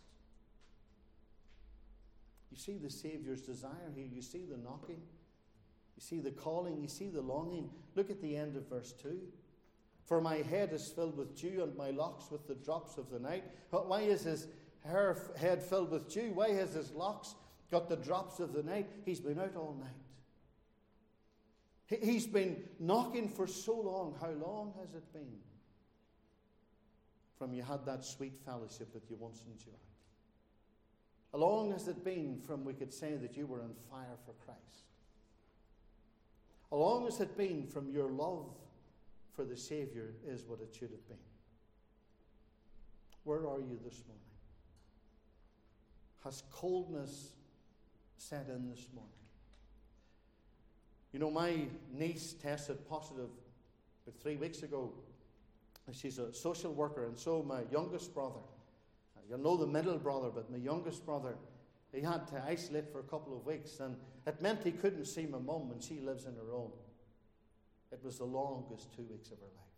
You see the Saviour's desire here. You see the knocking. You see the calling. You see the longing. Look at the end of verse 2. For my head is filled with dew, and my locks with the drops of the night. Why is his head filled with dew? Why has his locks got the drops of the night? He's been out all night. He's been knocking for so long. How long has it been from you had that sweet fellowship that you once enjoyed? How long has it been from we could say that you were on fire for Christ? How long has it been from your love for the Saviour is what it should have been? Where are you this morning? Has coldness set in this morning? You know, my niece tested positive about 3 weeks ago. She's a social worker, and so my youngest brother, you'll know the middle brother, but my youngest brother, he had to isolate for a couple of weeks, and it meant he couldn't see my mum, and she lives on her own. It was the longest 2 weeks of her life.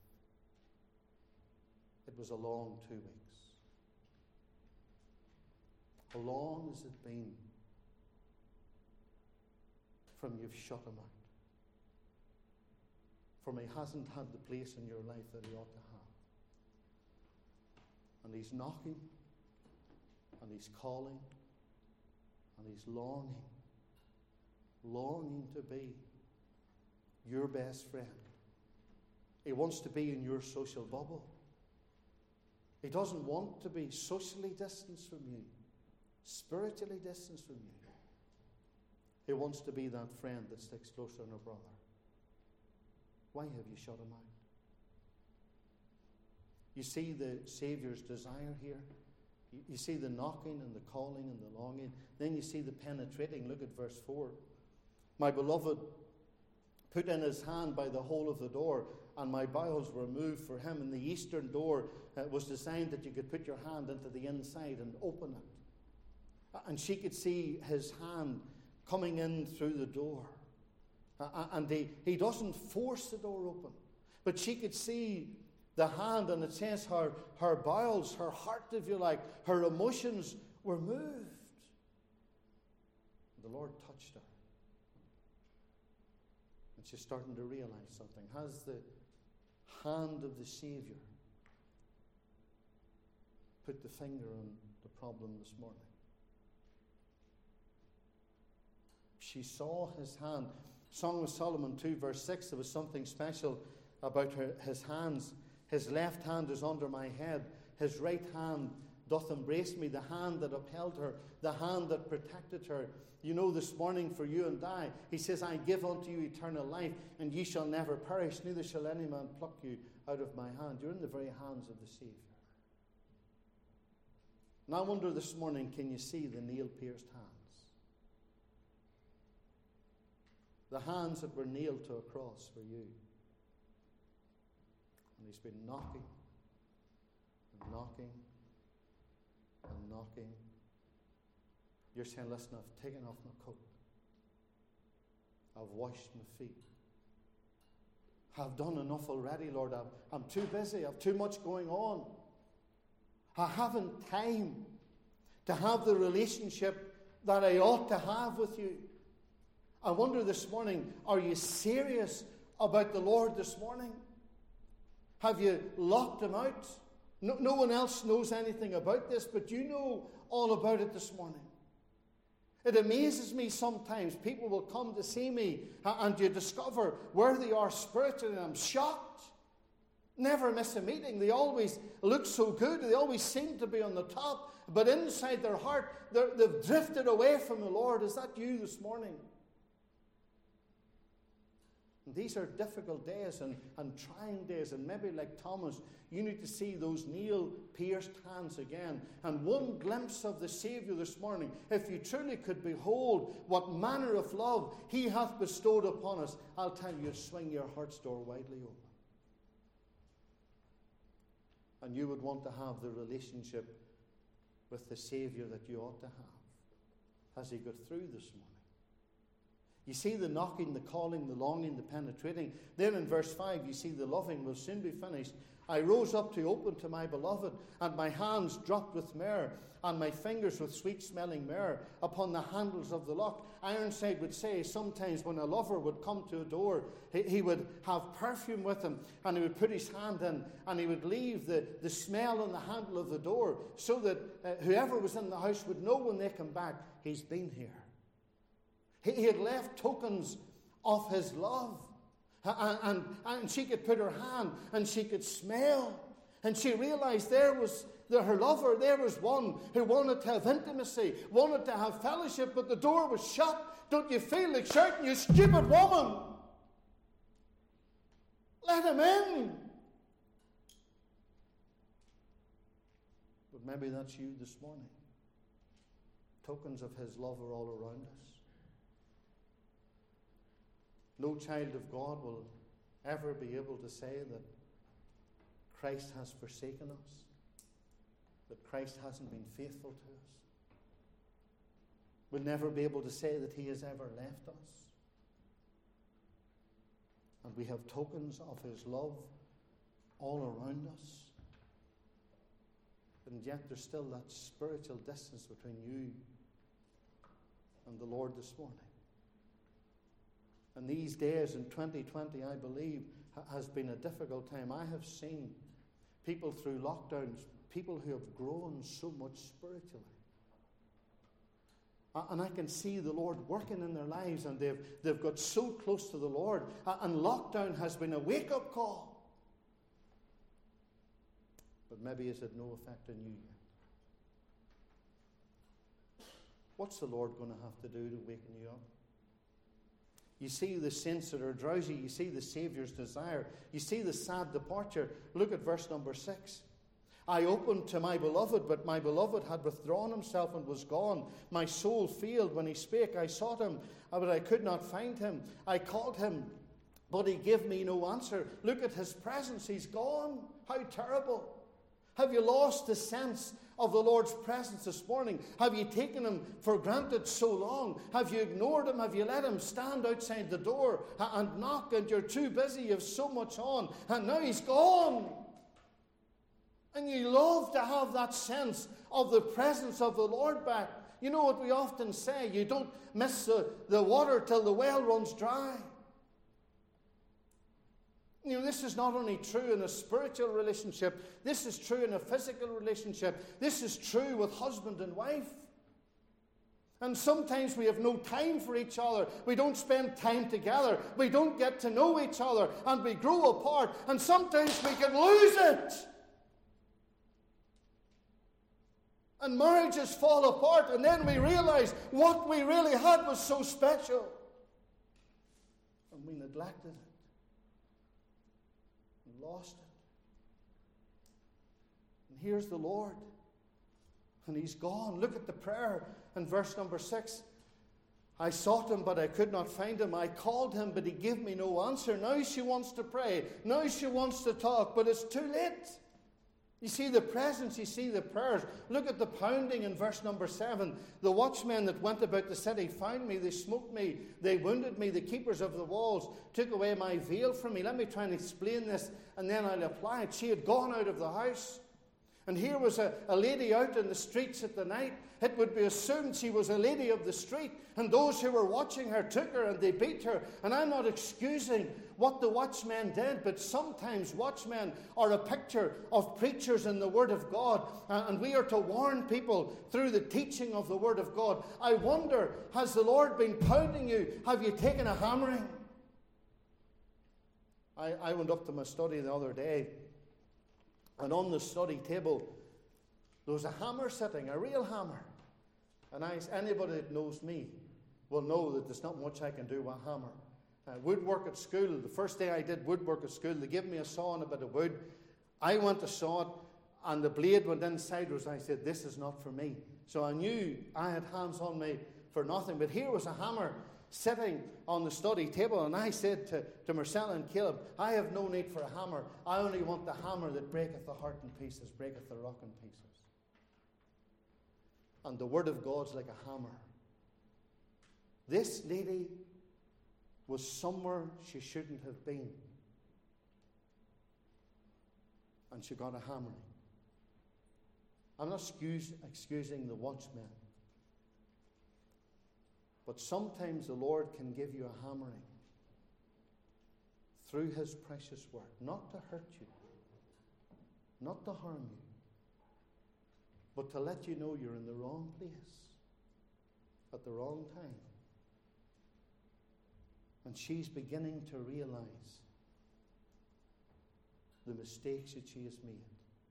It was a long 2 weeks. How long has it been from you've shut him out? From he hasn't had the place in your life that he ought to have. And he's knocking, and he's calling, And he's longing to be your best friend. He wants to be in your social bubble. He doesn't want to be socially distanced from you, spiritually distanced from you. He wants to be that friend that sticks closer than a brother. Why have you shut him out? You see the Saviour's desire here. You see the knocking and the calling and the longing. Then you see the penetrating. Look at verse 4. My beloved put in his hand by the hole of the door, and my bowels were moved for him. And the eastern door was designed that you could put your hand into the inside and open it. And she could see his hand coming in through the door. And he doesn't force the door open, but she could see the hand, and it says her bowels, her heart, if you like, her emotions were moved. The Lord touched her. And she's starting to realize something. Has the hand of the Saviour put the finger on the problem this morning? She saw his hand. Song of Solomon 2 verse 6, there was something special about his hands. His left hand is under my head. His right hand doth embrace me. The hand that upheld her. The hand that protected her. You know, this morning for you and I, he says, I give unto you eternal life, and ye shall never perish, neither shall any man pluck you out of my hand. You're in the very hands of the Saviour. And I wonder this morning, can you see the nail-pierced hands? The hands that were nailed to a cross for you. And he's been knocking and knocking and knocking. You're saying, listen, I've taken off my coat. I've washed my feet. I've done enough already, Lord. I'm too busy. I've too much going on. I haven't time to have the relationship that I ought to have with you. I wonder this morning, are you serious about the Lord this morning? Have you locked him out? No one else knows anything about this, but you know all about it this morning. It amazes me sometimes. People will come to see me and you discover where they are spiritually, and I'm shocked. Never miss a meeting. They always look so good. They always seem to be on the top. But inside their heart, they've drifted away from the Lord. Is that you this morning? And these are difficult days and trying days. And maybe like Thomas, you need to see those nail-pierced hands again. And one glimpse of the Saviour this morning. If you truly could behold what manner of love he hath bestowed upon us, I'll tell you, swing your heart's door widely open. And you would want to have the relationship with the Saviour that you ought to have as he got through this morning. You see the knocking, the calling, the longing, the penetrating. Then in verse 5, you see the loving will soon be finished. I rose up to open to my beloved, and my hands dropped with myrrh, and my fingers with sweet-smelling myrrh upon the handles of the lock. Ironside would say sometimes when a lover would come to a door, he would have perfume with him, and he would put his hand in, and he would leave the smell on the handle of the door, so that whoever was in the house would know when they come back, he's been here. He had left tokens of his love. And she could put her hand and she could smell. And she realized there was her lover. There was one who wanted to have intimacy, wanted to have fellowship, but the door was shut. Don't you feel like shouting, you stupid woman? Let him in. But maybe that's you this morning. Tokens of his love are all around us. No child of God will ever be able to say that Christ has forsaken us, that Christ hasn't been faithful to us. We'll never be able to say that he has ever left us. And we have tokens of his love all around us. And yet there's still that spiritual distance between you and the Lord this morning. And these days in 2020, I believe, has been a difficult time. I have seen people through lockdowns, people who have grown so much spiritually. And I can see the Lord working in their lives, and they've got so close to the Lord. And lockdown has been a wake-up call. But maybe it's had no effect on you yet. What's the Lord going to have to do to waken you up? You see the saints that are drowsy. You see the Saviour's desire. You see the sad departure. Look at verse number 6. I opened to my beloved, but my beloved had withdrawn himself and was gone. My soul failed when he spake. I sought him, but I could not find him. I called him, but he gave me no answer. Look at his presence. He's gone. How terrible. Have you lost the sense of the Lord's presence this morning? Have you taken him for granted so long? Have you ignored him? Have you let him stand outside the door and knock, and you're too busy, you have so much on, and now he's gone? And you love to have that sense of the presence of the Lord back. You know what we often say, you don't miss the water till the well runs dry. You know, this is not only true in a spiritual relationship, this is true in a physical relationship. This is true with husband and wife. And sometimes we have no time for each other. We don't spend time together. We don't get to know each other. And we grow apart. And sometimes we can lose it. And marriages fall apart, and then we realize what we really had was so special. And we neglected it. And lost it. And here's the Lord. And he's gone. Look at the prayer in verse number 6. I sought him, but I could not find him. I called him, but he gave me no answer. Now she wants to pray. Now she wants to talk, but it's too late. You see the presence, you see the prayers. Look at the pounding in verse number 7. The watchmen that went about the city found me, they smote me, they wounded me, the keepers of the walls took away my veil from me. Let me try and explain this, and then I'll apply it. She had gone out of the house, and here was a lady out in the streets at the night. It would be assumed she was a lady of the street, and those who were watching her took her and they beat her. And I'm not excusing what the watchmen did, but sometimes watchmen are a picture of preachers in the Word of God, and we are to warn people through the teaching of the Word of God. I wonder, has the Lord been pounding you? Have you taken a hammering? I went up to my study the other day, and on the study table there was a hammer sitting, a real hammer. And anybody that knows me will know that there's not much I can do with a hammer. Woodwork at school, the first day I did woodwork at school, they gave me a saw and a bit of wood. I went to saw it, and the blade went in sideways. I said, this is not for me. So I knew I had hands on me for nothing. But here was a hammer sitting on the study table, and I said to Marcella and Caleb, I have no need for a hammer. I only want the hammer that breaketh the heart in pieces, breaketh the rock in pieces. And the Word of God's like a hammer. This lady was somewhere she shouldn't have been. And she got a hammering. I'm not excusing the watchmen. But sometimes the Lord can give you a hammering through His precious Word, not to hurt you, not to harm you, but to let you know you're in the wrong place at the wrong time. And she's beginning to realize the mistakes that she has made.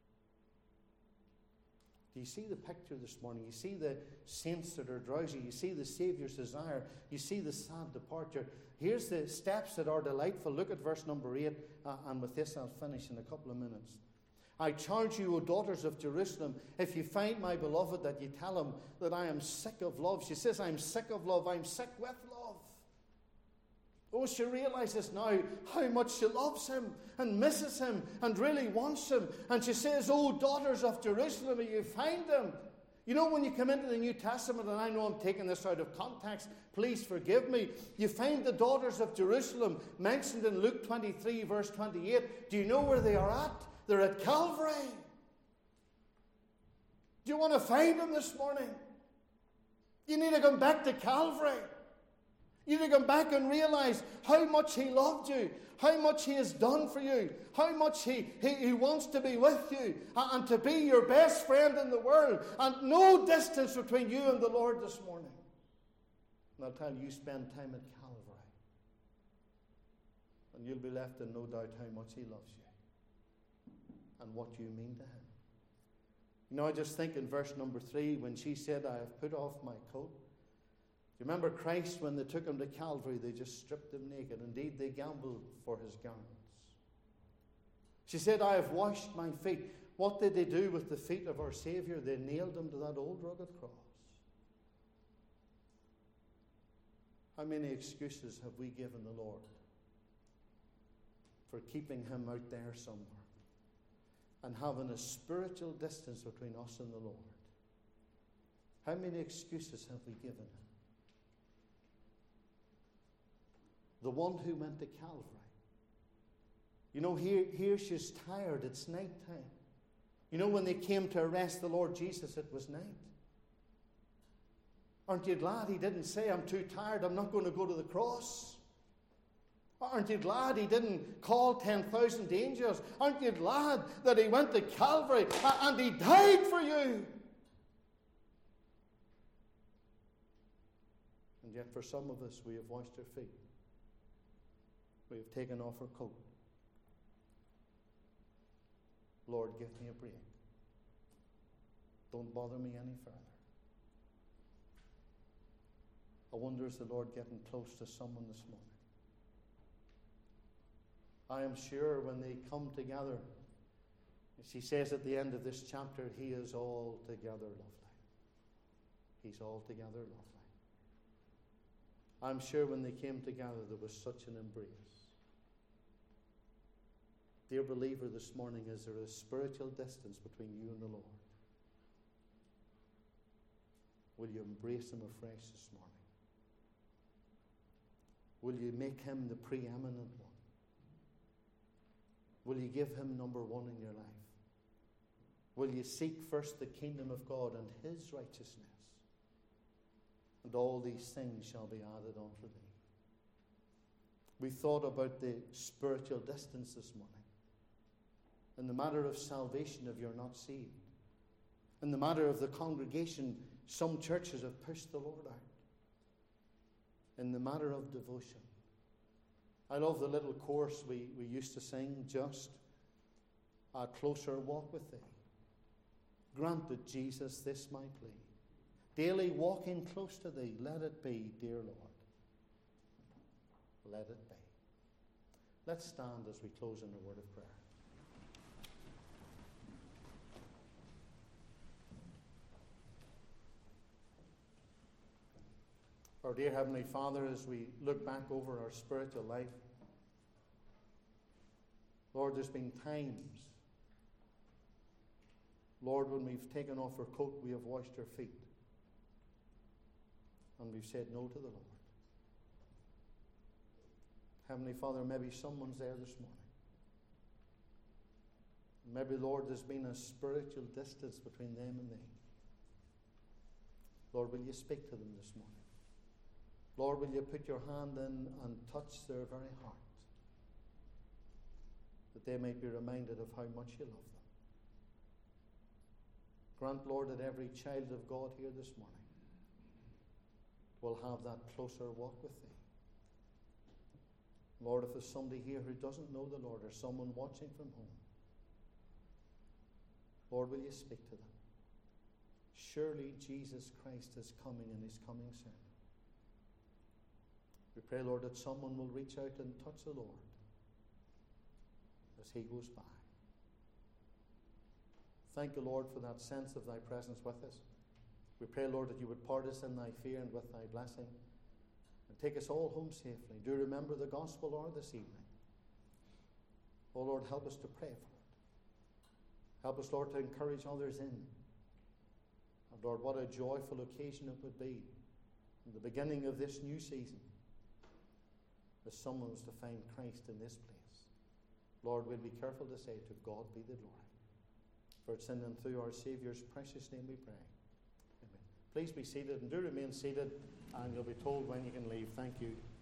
Do you see the picture this morning? You see the saints that are drowsy. You see the Saviour's desire. You see the sad departure. Here's the steps that are delightful. Look at verse number 8, and with this I'll finish in a couple of minutes. I charge you, O daughters of Jerusalem, if you find my beloved, that you tell him that I am sick of love. She says, I'm sick of love. I'm sick with love. Oh, she realizes now how much she loves him and misses him and really wants him. And she says, oh, daughters of Jerusalem, if you find him. You know, when you come into the New Testament, and I know I'm taking this out of context, please forgive me. You find the daughters of Jerusalem mentioned in Luke 23, verse 28. Do you know where they are at? They're at Calvary. Do you want to find him this morning? You need to come back to Calvary. You need to come back and realize how much he loved you, how much he has done for you, how much he wants to be with you and to be your best friend in the world, and no distance between you and the Lord this morning. And I'll tell you, spend time at Calvary, and you'll be left in no doubt how much he loves you and what you mean to him. You know, I just think in verse number 3, when she said, I have put off my coat. Do you remember Christ, when they took him to Calvary, they just stripped him naked. Indeed, they gambled for his garments. She said, I have washed my feet. What did they do with the feet of our Saviour? They nailed him to that old rugged cross. How many excuses have we given the Lord for keeping him out there somewhere and having a spiritual distance between us and the Lord? How many excuses have we given him? The one who went to Calvary. You know, here she's tired. It's night time. You know, when they came to arrest the Lord Jesus, it was night. Aren't you glad he didn't say, I'm too tired, I'm not going to go to the cross? Aren't you glad he didn't call 10,000 angels? Aren't you glad that he went to Calvary and he died for you? And yet for some of us, we have washed our feet. We have taken off our coat. Lord, give me a break. Don't bother me any further. I wonder, is the Lord getting close to someone this morning? I am sure when they come together, she says at the end of this chapter, he is altogether lovely. He's altogether lovely. I'm sure when they came together, there was such an embrace. Dear believer, this morning, is there a spiritual distance between you and the Lord? Will you embrace him afresh this morning? Will you make him the preeminent one? Will you give him number one in your life? Will you seek first the kingdom of God and his righteousness? And all these things shall be added unto thee. We thought about the spiritual distance this morning. In the matter of salvation, if you're not saved. In the matter of the congregation, some churches have pushed the Lord out. In the matter of devotion. I love the little chorus we used to sing, just a closer walk with thee. Granted, Jesus, this my plea. Daily walking close to thee, let it be, dear Lord. Let it be. Let's stand as we close in a word of prayer. Our dear Heavenly Father, as we look back over our spiritual life, Lord, there's been times, Lord, when we've taken off our coat, we have washed our feet, and we've said no to the Lord. Heavenly Father, maybe someone's there this morning. Maybe, Lord, there's been a spiritual distance between them and thee. Lord, will you speak to them this morning? Lord, will you put your hand in and touch their very heart, that they may be reminded of how much you love them. Grant, Lord, that every child of God here this morning will have that closer walk with thee. Lord, if there's somebody here who doesn't know the Lord, or someone watching from home, Lord, will you speak to them? Surely Jesus Christ is coming, and he's coming soon. We pray, Lord, that someone will reach out and touch the Lord as he goes by. Thank you, Lord, for that sense of thy presence with us. We pray, Lord, that you would part us in thy fear and with thy blessing, and take us all home safely. Do remember the gospel hour this evening. Oh, Lord, help us to pray for it. Help us, Lord, to encourage others in. And Lord, what a joyful occasion it would be in the beginning of this new season, as someone was to find Christ in this place. Lord, we'll be careful to say, to God be the glory. For it's in and through our Saviour's precious name we pray. Amen. Please be seated, and do remain seated, and you'll be told when you can leave. Thank you.